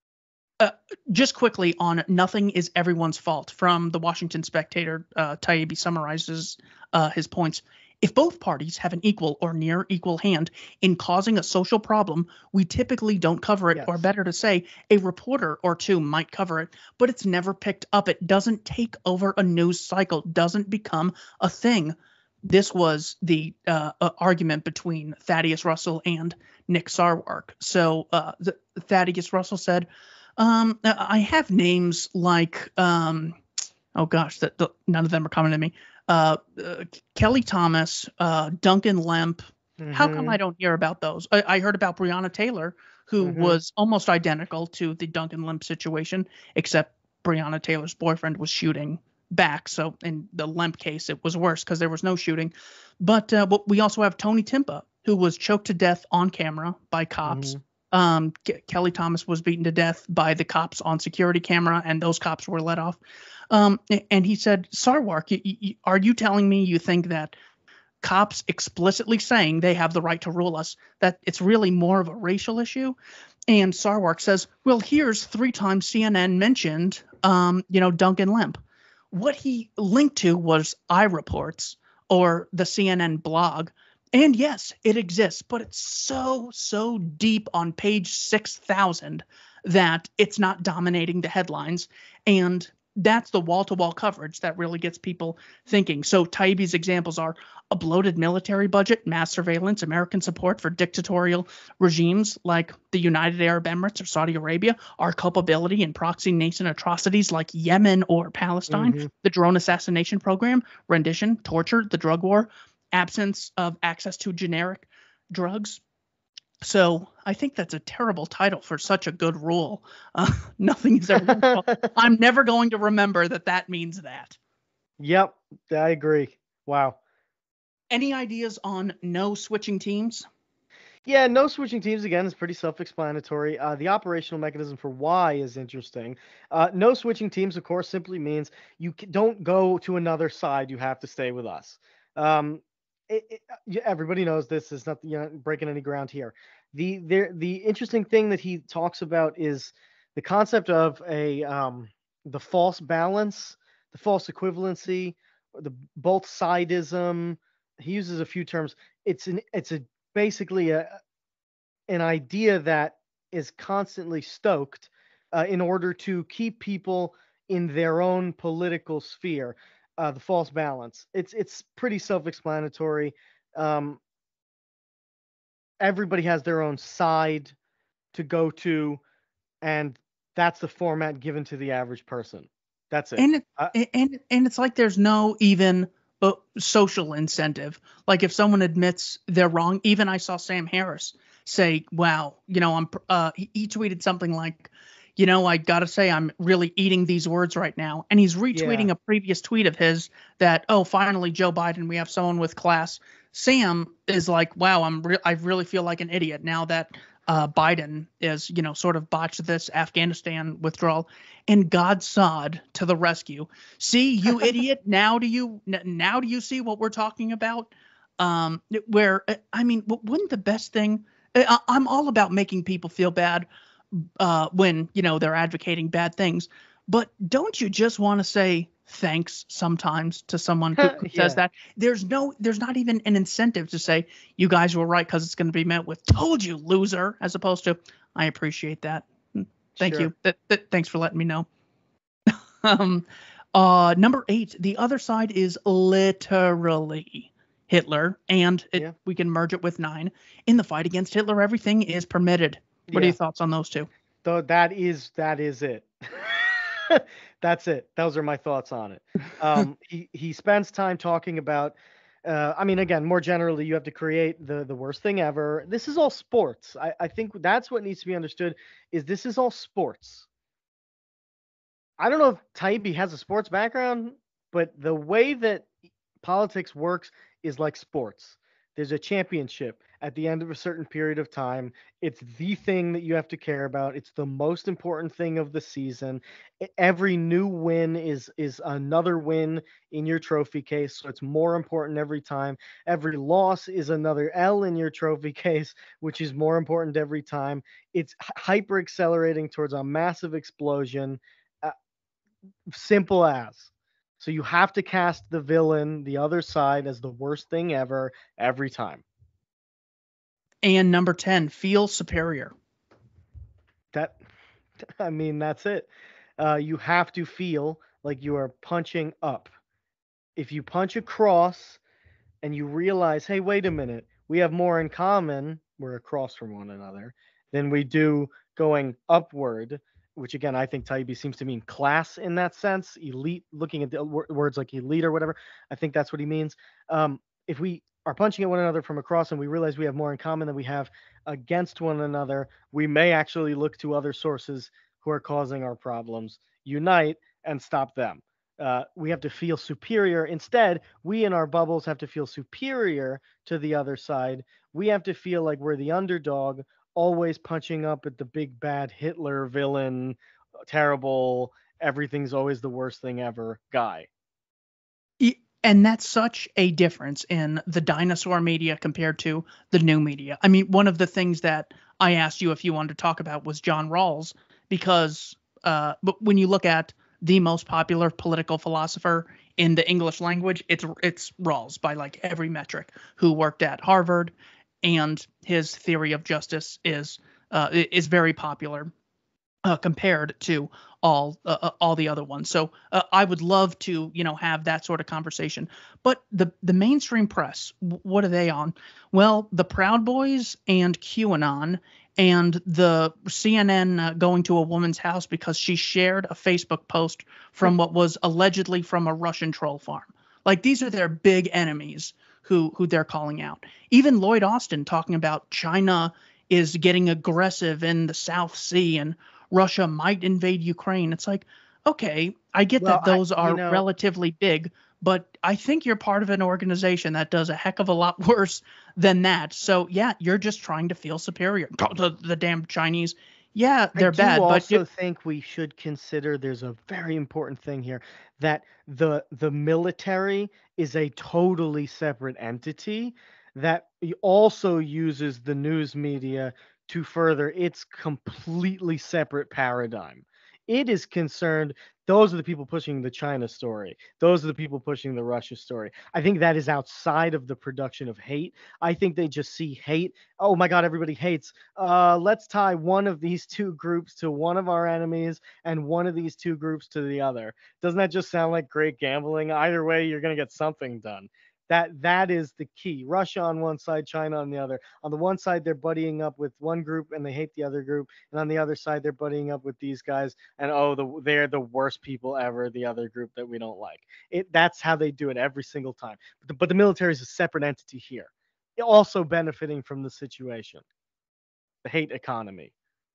Just quickly on nothing is everyone's fault from the Washington Spectator, uh, Taibbi summarizes uh, his points. If both parties have an equal or near equal hand in causing a social problem, we typically don't cover it, or Yes. better to say, a reporter or two might cover it, but it's never picked up. It doesn't take over a news cycle, doesn't become a thing. This was the uh, uh, argument between Thaddeus Russell and Nick Sarwark. So uh, the, Thaddeus Russell said, um, I have names like, um, oh gosh, that the, none of them are coming to me. Uh, uh, Kelly Thomas, uh, Duncan Lemp. How come Mhm. I don't hear about those? I, I heard about Breonna Taylor, who Mhm. was almost identical to the Duncan Lemp situation, except Breonna Taylor's boyfriend was shooting back. So in the Lemp case, it was worse because there was no shooting. But, uh, but we also have Tony Timpa, who was choked to death on camera by cops. Mhm. Um, Ke- Kelly Thomas was beaten to death by the cops on security camera, and those cops were let off. Um, a- and he said, Sarwark, y- y- are you telling me you think that cops explicitly saying they have the right to rule us, that it's really more of a racial issue? And Sarwark says, well, here's three times C N N mentioned, um, you know, Duncan Lemp. What he linked to was iReports or the C N N blog. And yes, it exists, but it's so, so deep on page six thousand that it's not dominating the headlines. And that's the wall-to-wall coverage that really gets people thinking. So Taibbi's examples are a bloated military budget, mass surveillance, American support for dictatorial regimes like the United Arab Emirates or Saudi Arabia, our culpability in proxy nation atrocities like Yemen or Palestine, Mhm. the drone assassination program, rendition, torture, the drug war, absence of access to generic drugs. So I think that's a terrible title for such a good rule. Uh, nothing is ever. I'm never going to remember that that means that. Yep, I agree. Wow. Any ideas on no switching teams? Yeah, no switching teams again is pretty self-explanatory. Uh, the operational mechanism for why is interesting. Uh, no switching teams, of course, simply means you c- don't go to another side. You have to stay with us. Um, it, it, uh, yeah, everybody knows this is not, you know, breaking any ground here. The there the interesting thing that he talks about is the concept of a um, the false balance, the false equivalency, or the both sidism. He uses a few terms. It's an it's a basically a an idea that is constantly stoked uh, in order to keep people in their own political sphere. Uh, the false balance. It's it's pretty self-explanatory. Um, everybody has their own side to go to, and that's the format given to the average person. That's it. And Uh, it, and and it's like there's no even uh, social incentive. Like if someone admits they're wrong, even I saw Sam Harris say, "Wow, you know, I'm." Uh, he, he tweeted something like, "You know, I gotta say, I'm really eating these words right now." And he's yeah. retweeting a previous tweet of his that, "Oh, finally, Joe Biden, we have someone with class." Sam is like, "Wow, I'm re- I really feel like an idiot now that." Uh, Biden is, you know, sort of botched this Afghanistan withdrawal, and God Sod to the rescue. See, you idiot. Now do you now do you see what we're talking about? Um, where I mean, wouldn't the best thing? I, I'm all about making people feel bad uh, when you know they're advocating bad things, but don't you just want to say thanks sometimes to someone who, who says Yeah, that? There's no, there's not even an incentive to say you guys were right because it's going to be met with "told you, loser," as opposed to "I appreciate that. Thank you. sure. That, that, thanks for letting me know." Um, uh, number eight, the other side is literally Hitler, and it Yeah, we can merge it with nine. In the fight against Hitler, everything is permitted. What are your yeah. thoughts on those two? Though that is that is it. That's it. Those are my thoughts on it. Um, he he spends time talking about. Uh, I mean, again, more generally, you have to create the the worst thing ever. This is all sports. I I think that's what needs to be understood. Is this is all sports. I don't know if Taibbi has a sports background, but the way that politics works is like sports. There's a championship at the end of a certain period of time. It's the thing that you have to care about. It's the most important thing of the season. E- Every new win is is another win in your trophy case, so it's more important every time. Every loss is another L in your trophy case, which is more important every time. It's hyper accelerating towards a massive explosion. Uh, Simple as. So you have to cast the villain, the other side, as the worst thing ever every time. And number ten, feel superior. That, I mean, that's it. Uh, you have to feel like you are punching up. If you punch across and you realize, hey, wait a minute, we have more in common, we're across from one another, than we do going upward, which again, I think Taibbi seems to mean class in that sense, elite, looking at the w- words like elite or whatever. I think that's what he means. Um, if we are punching at one another from across and we realize we have more in common than we have against one another, we may actually look to other sources who are causing our problems, unite, and stop them. Uh, we have to feel superior. Instead, we in our bubbles have to feel superior to the other side. We have to feel like we're the underdog, always punching up at the big bad Hitler villain, terrible, everything's always the worst thing ever guy. E- And that's such a difference in the dinosaur media compared to the new media. I mean, one of the things that I asked you if you wanted to talk about was John Rawls, because uh, but when you look at the most popular political philosopher in the English language, it's it's Rawls by like every metric, who worked at Harvard, and his theory of justice is uh, is very popular uh, compared to all uh, uh, all the other ones. So uh, I would love to, you know, have that sort of conversation. But the the mainstream press, what are they on? Well, the Proud Boys and QAnon and the C N N uh, going to a woman's house because she shared a Facebook post from what was allegedly from a Russian troll farm. Like these are their big enemies who who they're calling out. Even Lloyd Austin talking about China is getting aggressive in the South Sea and Russia might invade Ukraine. It's like, okay, I get Well, that I, those you are know, relatively big, but I think you're part of an organization that does a heck of a lot worse than that. So yeah, you're just trying to feel superior. The, the damn Chinese, yeah, I they're do bad, but you, also think we should consider there's a very important thing here that the the military is a totally separate entity that y- also uses the news media to further its completely separate paradigm. It is concerned, those are the people pushing the China story. Those are the people pushing the Russia story. I think that is outside of the production of hate. I think they just see hate. Oh my God, everybody hates. Uh, let's tie one of these two groups to one of our enemies and one of these two groups to the other. Doesn't that just sound like great gambling? Either way, you're going to get something done. That that is the key. Russia on one side, China on the other. On the one side, they're buddying up with one group and they hate the other group, and on the other side, they're buddying up with these guys and oh, the they're the worst people ever. The other group that we don't like. It that's how they do it every single time. But the, but the military is a separate entity here, also benefiting from the situation, the hate economy.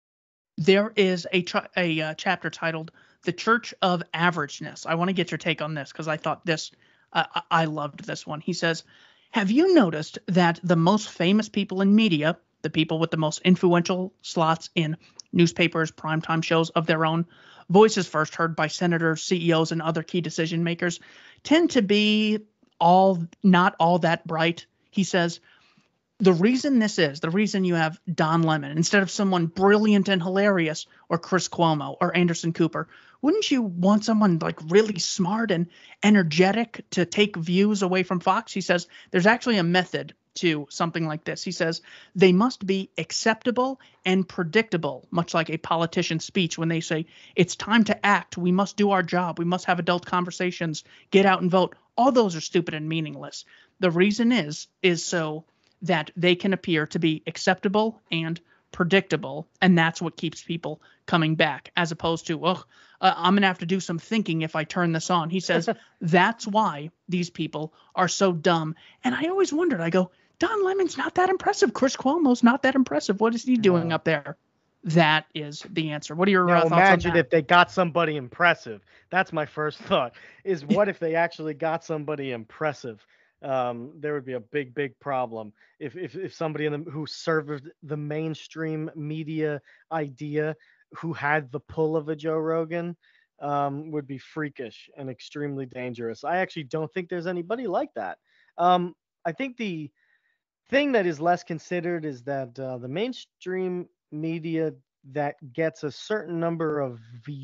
there is a ch- a uh, chapter titled "The Church of Averageness." I want to get your take on this because I thought this, uh, I I loved this one. He says, "Have you noticed that the most famous people in media, the people with the most influential slots in newspapers, primetime shows of their own, voices first heard by senators, C E Os, and other key decision makers, tend to be all not all that bright?" He says, the reason this is, the reason you have Don Lemon instead of someone brilliant and hilarious or Chris Cuomo or Anderson Cooper, wouldn't you want someone like really smart and energetic to take views away from Fox? He says there's actually a method to something like this. He says they must be acceptable and predictable, much like a politician's speech when they say it's time to act, we must do our job, we must have adult conversations, get out and vote. All those are stupid and meaningless. The reason is is so that they can appear to be acceptable and predictable, and that's what keeps people coming back, as opposed to, oh, uh, I'm going to have to do some thinking if I turn this on. He says that's why these people are so dumb. And I always wondered, I go, Don Lemon's not that impressive. Chris Cuomo's not that impressive. What is he doing No. up there? That is the answer. What are your Now uh, thoughts on imagine that? if they got somebody impressive. That's my first thought. Is what if they actually got somebody impressive? Um, there would be a big, big problem if if, if somebody in the, who served the mainstream media idea, who had the pull of a Joe Rogan, um, would be freakish and extremely dangerous. I actually don't think there's anybody like that. Um, I think the thing that is less considered is that uh, the mainstream media that gets a certain number of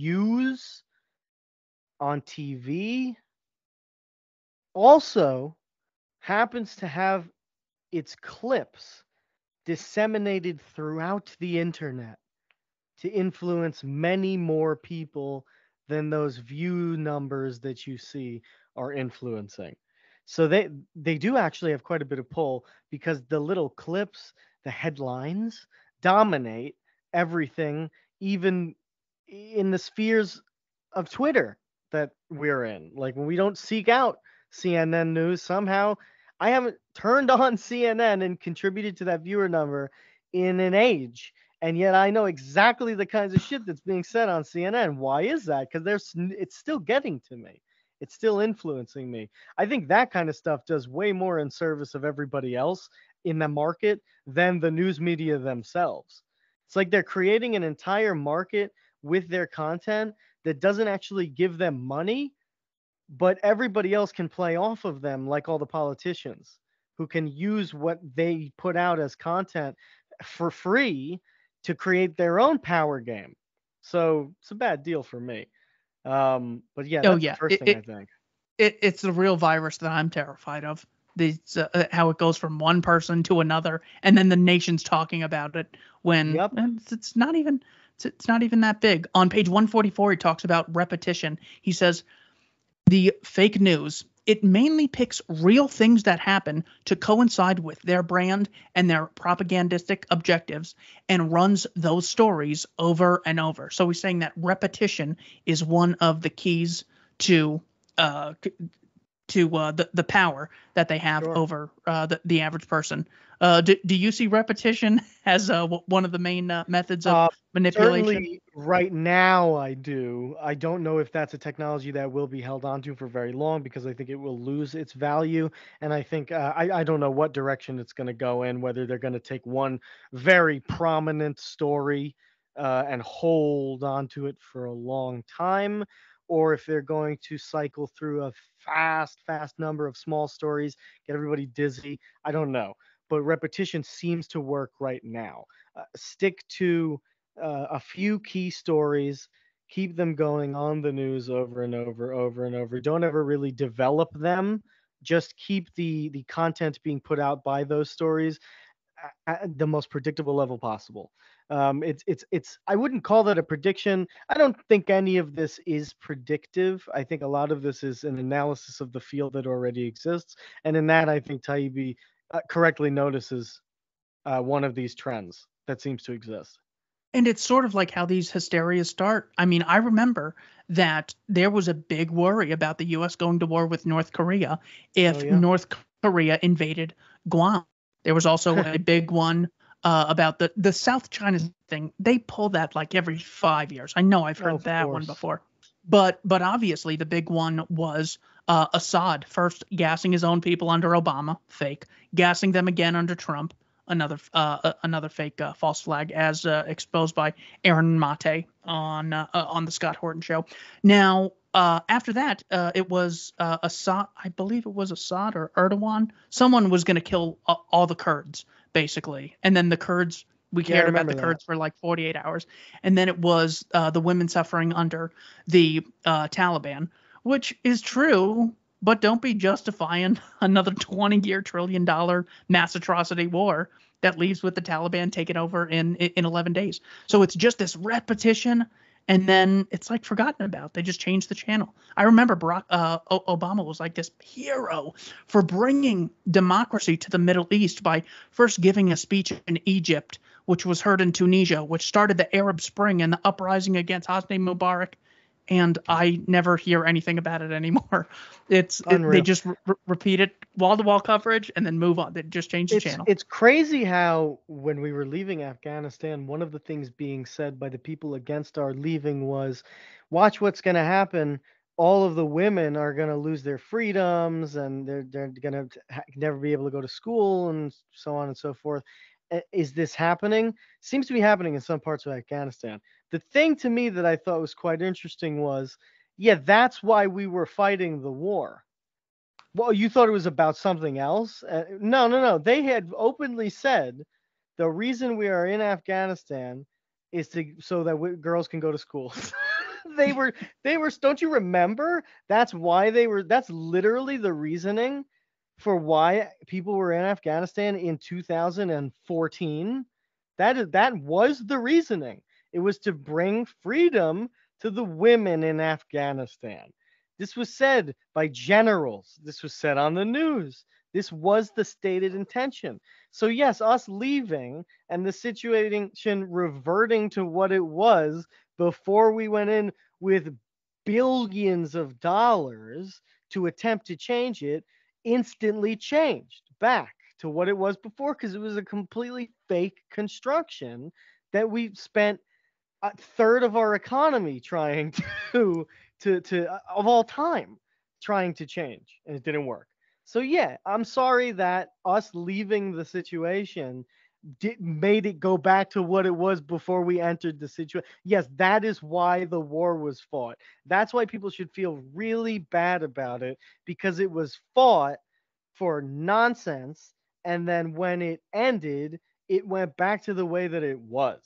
views on T V also happens to have its clips disseminated throughout the internet to influence many more people than those view numbers that you see are influencing. So they they do actually have quite a bit of pull because the little clips, the headlines dominate everything, even in the spheres of Twitter that we're in. Like when we don't seek out C N N news, somehow I haven't turned on C N N and contributed to that viewer number in an age. And yet I know exactly the kinds of shit that's being said on C N N. Why is that? Because there's it's still getting to me. It's still influencing me. I think that kind of stuff does way more in service of everybody else in the market than the news media themselves. It's like they're creating an entire market with their content that doesn't actually give them money, but everybody else can play off of them, like all the politicians who can use what they put out as content for free to create their own power game. So it's a bad deal for me. Um, but yeah, Oh that's the yeah, first it, thing I it, think. it it's the real virus that I'm terrified of. These uh, how it goes from one person to another, and then the nation's talking about it when Yep. it's, it's not even it's, it's not even that big. On page one forty-four, he talks about repetition. He says the fake news, it mainly picks real things that happen to coincide with their brand and their propagandistic objectives and runs those stories over and over. So he's saying that repetition is one of the keys to uh, to uh, the, the power that they have Sure. over uh, the, the average person. Uh, do, do you see repetition as uh, w- one of the main uh, methods of Uh, manipulation? Certainly right now I do. I don't know if that's a technology that will be held onto for very long because I think it will lose its value. And I think uh, I, I don't know what direction it's going to go in, whether they're going to take one very prominent story uh, and hold onto it for a long time, or if they're going to cycle through a fast, fast number of small stories, get everybody dizzy. I don't know. But repetition seems to work right now. Uh, stick to uh, a few key stories, keep them going on the news over and over, over and over. Don't ever really develop them. Just keep the the content being put out by those stories at the most predictable level possible. Um, it's it's it's. I wouldn't call that a prediction. I don't think any of this is predictive. I think a lot of this is an analysis of the field that already exists, and in that, I think Taibbi uh, correctly notices uh, one of these trends that seems to exist. And it's sort of like how these hysterias start. I mean, I remember that there was a big worry about the U S going to war with North Korea Oh if yeah. North Korea invaded Guam. There was also a big one uh, about the the South China thing. They pull that like every five years. I know I've Oh, heard of that one course. before, but but obviously the big one was uh, Assad first gassing his own people under Obama, fake, gassing them again under Trump, another uh, uh, another fake uh, false flag, as uh, exposed by Aaron Mate on uh, uh, on the Scott Horton show. Now, uh, after that, uh, it was uh, Assad. I believe it was Assad or Erdogan. Someone was going to kill uh, all the Kurds, basically, and then the Kurds. We Yeah, I cared about remember the that. Kurds for like forty-eight hours, and then it was uh, the women suffering under the uh, Taliban, which is true. But don't be justifying another twenty-year trillion dollar mass atrocity war that leaves with the Taliban taking over in in eleven days. So it's just this repetition, and then it's like forgotten about. They just changed the channel. I remember Barack uh, Obama was like this hero for bringing democracy to the Middle East by first giving a speech in Egypt, which was heard in Tunisia, which started the Arab Spring and the uprising against Hosni Mubarak. And I never hear anything about it anymore. It's it, they Unreal. just re- repeat it wall to wall coverage and then move on. They just change the It's channel. it's crazy how when we were leaving Afghanistan, one of the things being said by the people against our leaving was, "Watch what's going to happen. All of the women are going to lose their freedoms, and they're they're going to ha- never be able to go to school, and so on and so forth." Uh, Is this happening? Seems to be happening in some parts of Afghanistan. The thing to me that I thought was quite interesting was, yeah, that's why we were fighting the war. Well, you thought it was about something else? Uh, no, no, no. They had openly said the reason we are in Afghanistan is to so that we, girls can go to school. they were they were don't you remember? That's why they were that's literally the reasoning for why people were in Afghanistan in two thousand fourteen. That is that was the reasoning. It was to bring freedom to the women in Afghanistan. This was said by generals. This was said on the news. This was the stated intention. So, yes, us leaving and the situation reverting to what it was before we went in with billions of dollars to attempt to change it instantly changed back to what it was before because it was a completely fake construction that we spent a third of our economy trying to to to uh, of all time trying to change and it didn't work. So yeah, I'm sorry that us leaving the situation did, made it go back to what it was before we entered the situation. Yes, that is why the war was fought. That's why people should feel really bad about it because it was fought for nonsense and then when it ended, it went back to the way that it was.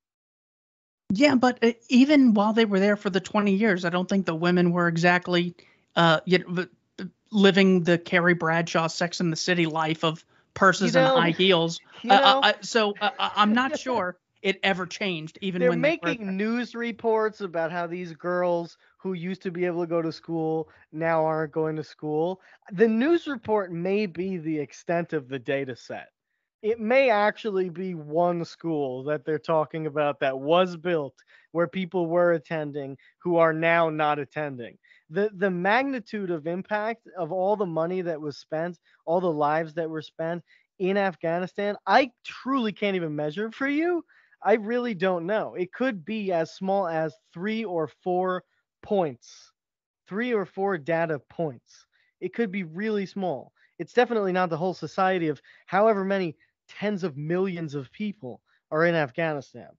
Yeah, but uh, even while they were there for the twenty years, I don't think the women were exactly uh, you know, living the Carrie Bradshaw Sex and the City life of You purses and know, high heels. you Uh, know, I, so uh, I- I'm not sure it ever changed, even they're when they were there. making news reports about how these girls who used to be able to go to school now aren't going to school. The news report may be the extent of the data set. It may actually be one school that they're talking about that was built where people were attending who are now not attending. The the magnitude of impact of all the money that was spent, all the lives that were spent in Afghanistan, I truly can't even measure for you. I really don't know. It could be as small as three or four points, three or four data points. It could be really small. It's definitely not the whole society of however many tens of millions of people are in Afghanistan.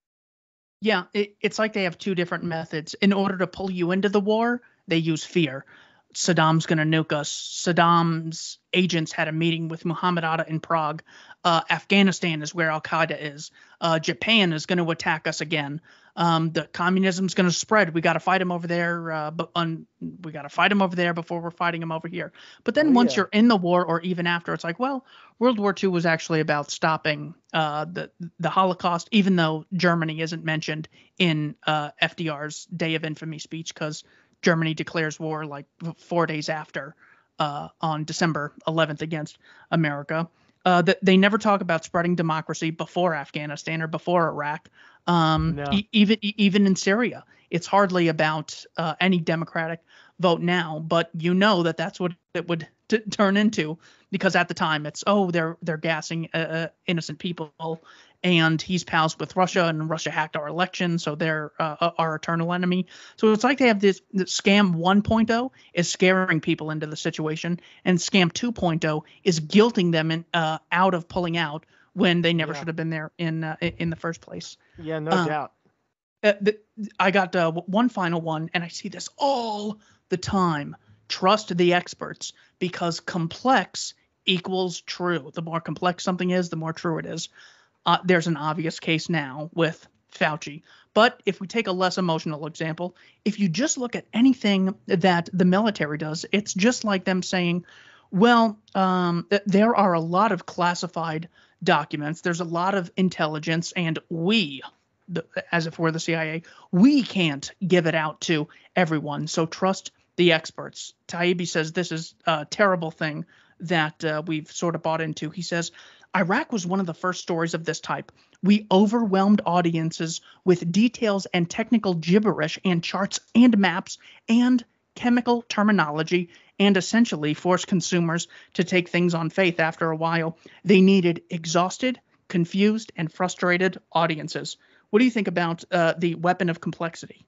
Yeah, it, it's like they have two different methods. In order to pull you into the war, they use fear. Saddam's going to nuke us. Saddam's agents had a meeting with Muhammad Atta in Prague. Uh, Afghanistan is where Al Qaeda is. Uh, Japan is going to attack us again. Um, the communism's going to spread. We got to fight them over there. Uh, but un, we got to fight them over there before we're fighting them over here. But then Oh once yeah. you're in the war, or even after, it's like, well, World War Two was actually about stopping uh, the the Holocaust, even though Germany isn't mentioned in uh, F D R's Day of Infamy speech, because Germany declares war like four days after, uh, on December eleventh against America. Uh, that they never talk about spreading democracy before Afghanistan or before Iraq. Um, No. e- even e- even in Syria, it's hardly about uh, any democratic vote now. But you know that that's what it would t- turn into, because at the time it's, oh, they're they're gassing uh, uh, innocent people, and he's pals with Russia, and Russia hacked our election, so they're uh, our eternal enemy. So it's like they have this, this scam 1.0 is scaring people into the situation, and scam 2.0 is guilting them in, uh, out of pulling out when they never Yeah. should have been there in uh, in the first place. Yeah, no Uh, doubt. uh, the, I got uh, one final one, and I see this all the time. Trust the experts, because complex equals true. The more complex something is, the more true it is. Uh, there's an obvious case now with Fauci. But if we take a less emotional example, if you just look at anything that the military does, it's just like them saying, well, um, th- there are a lot of classified documents, there's a lot of intelligence, and we, the, as if we're the C I A, we can't give it out to everyone. So trust the experts. Taibbi says this is a terrible thing that uh, we've sort of bought into. He says, Iraq was one of the first stories of this type. We overwhelmed audiences with details and technical gibberish and charts and maps and chemical terminology, and essentially forced consumers to take things on faith after a while. They needed exhausted, confused, and frustrated audiences. What do you think about uh, the weapon of complexity?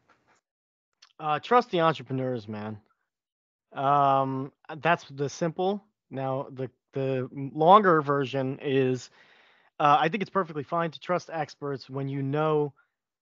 Uh, trust the entrepreneurs, man. Um, that's the simple. Now, the the longer version is, uh, I think it's perfectly fine to trust experts when you know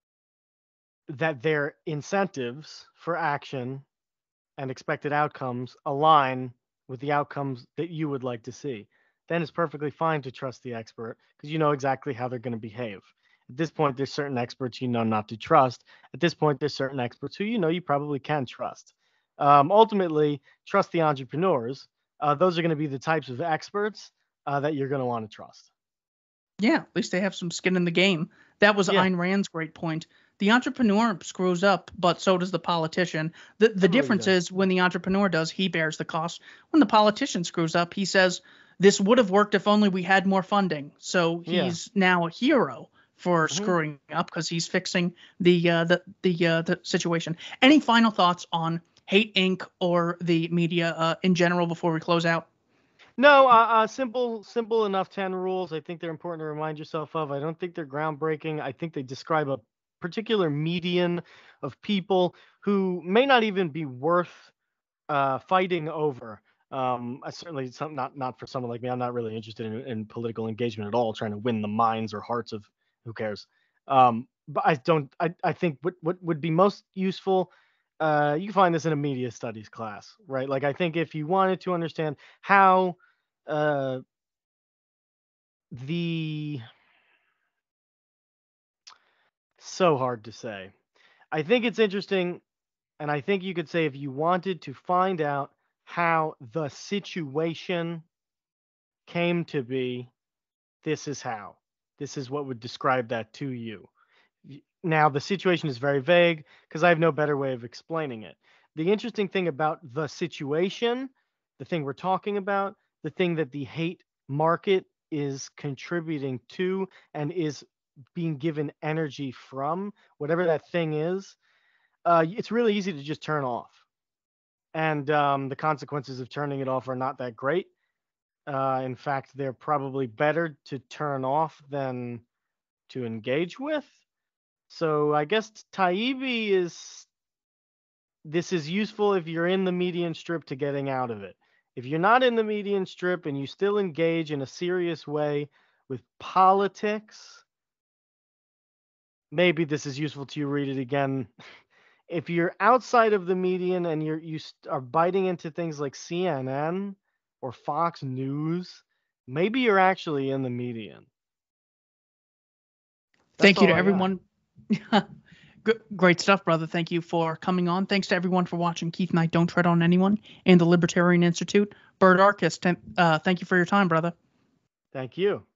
that their incentives for action and expected outcomes align with the outcomes that you would like to see. Then it's perfectly fine to trust the expert because you know exactly how they're going to behave. At this point, there's certain experts you know not to trust. At this point, there's certain experts who you know you probably can trust. Um, ultimately, trust the entrepreneurs. Uh, those are going to be the types of experts uh, that you're going to want to trust. Yeah, at least they have some skin in the game. That was Yeah, Ayn Rand's great point. The entrepreneur screws up, but so does the politician. The the everybody difference does. is when the entrepreneur does, he bears the cost. When the politician screws up, he says, "This would have worked if only we had more funding." So Yeah. he's now a hero for hmm screwing up because he's fixing the uh, the the uh, the situation. Any final thoughts on Hate Incorporated or the media uh, in general before we close out? No, uh, uh, simple, simple enough ten rules. I think they're important to remind yourself of. I don't think they're groundbreaking. I think they describe a particular median of people who may not even be worth uh, fighting over. Um, I certainly some not not for someone like me. I'm not really interested in, in political engagement at all, trying to win the minds or hearts of who cares. Um, but I don't. I, I think what what would be most useful. Uh, you find this in a media studies class, right? Like I think if you wanted to understand how uh, the so hard to say. I think it's interesting, and I think you could say if you wanted to find out how the situation came to be, this is how. This is what would describe that to you. Y- Now, the situation is very vague because I have no better way of explaining it. The interesting thing about the situation, the thing we're talking about, the thing that the hate market is contributing to and is being given energy from, whatever that thing is, uh, it's really easy to just turn off. And um, the consequences of turning it off are not that great. Uh, in fact, they're probably better to turn off than to engage with. So I guess Taibbi is this is useful if you're in the median strip to getting out of it. If you're not in the median strip and you still engage in a serious way with politics, maybe this is useful to you. Read it again. If you're outside of the median and you're you st- are biting into things like C N N or Fox News, maybe you're actually in the median. That's Thank you to all I got. everyone. G- Great stuff, brother. Thank you for coming on. Thanks to everyone for watching Keith Knight, Don't Tread on Anyone, and the Libertarian Institute. Bird Arcus, tem- uh, thank you for your time, brother. Thank you.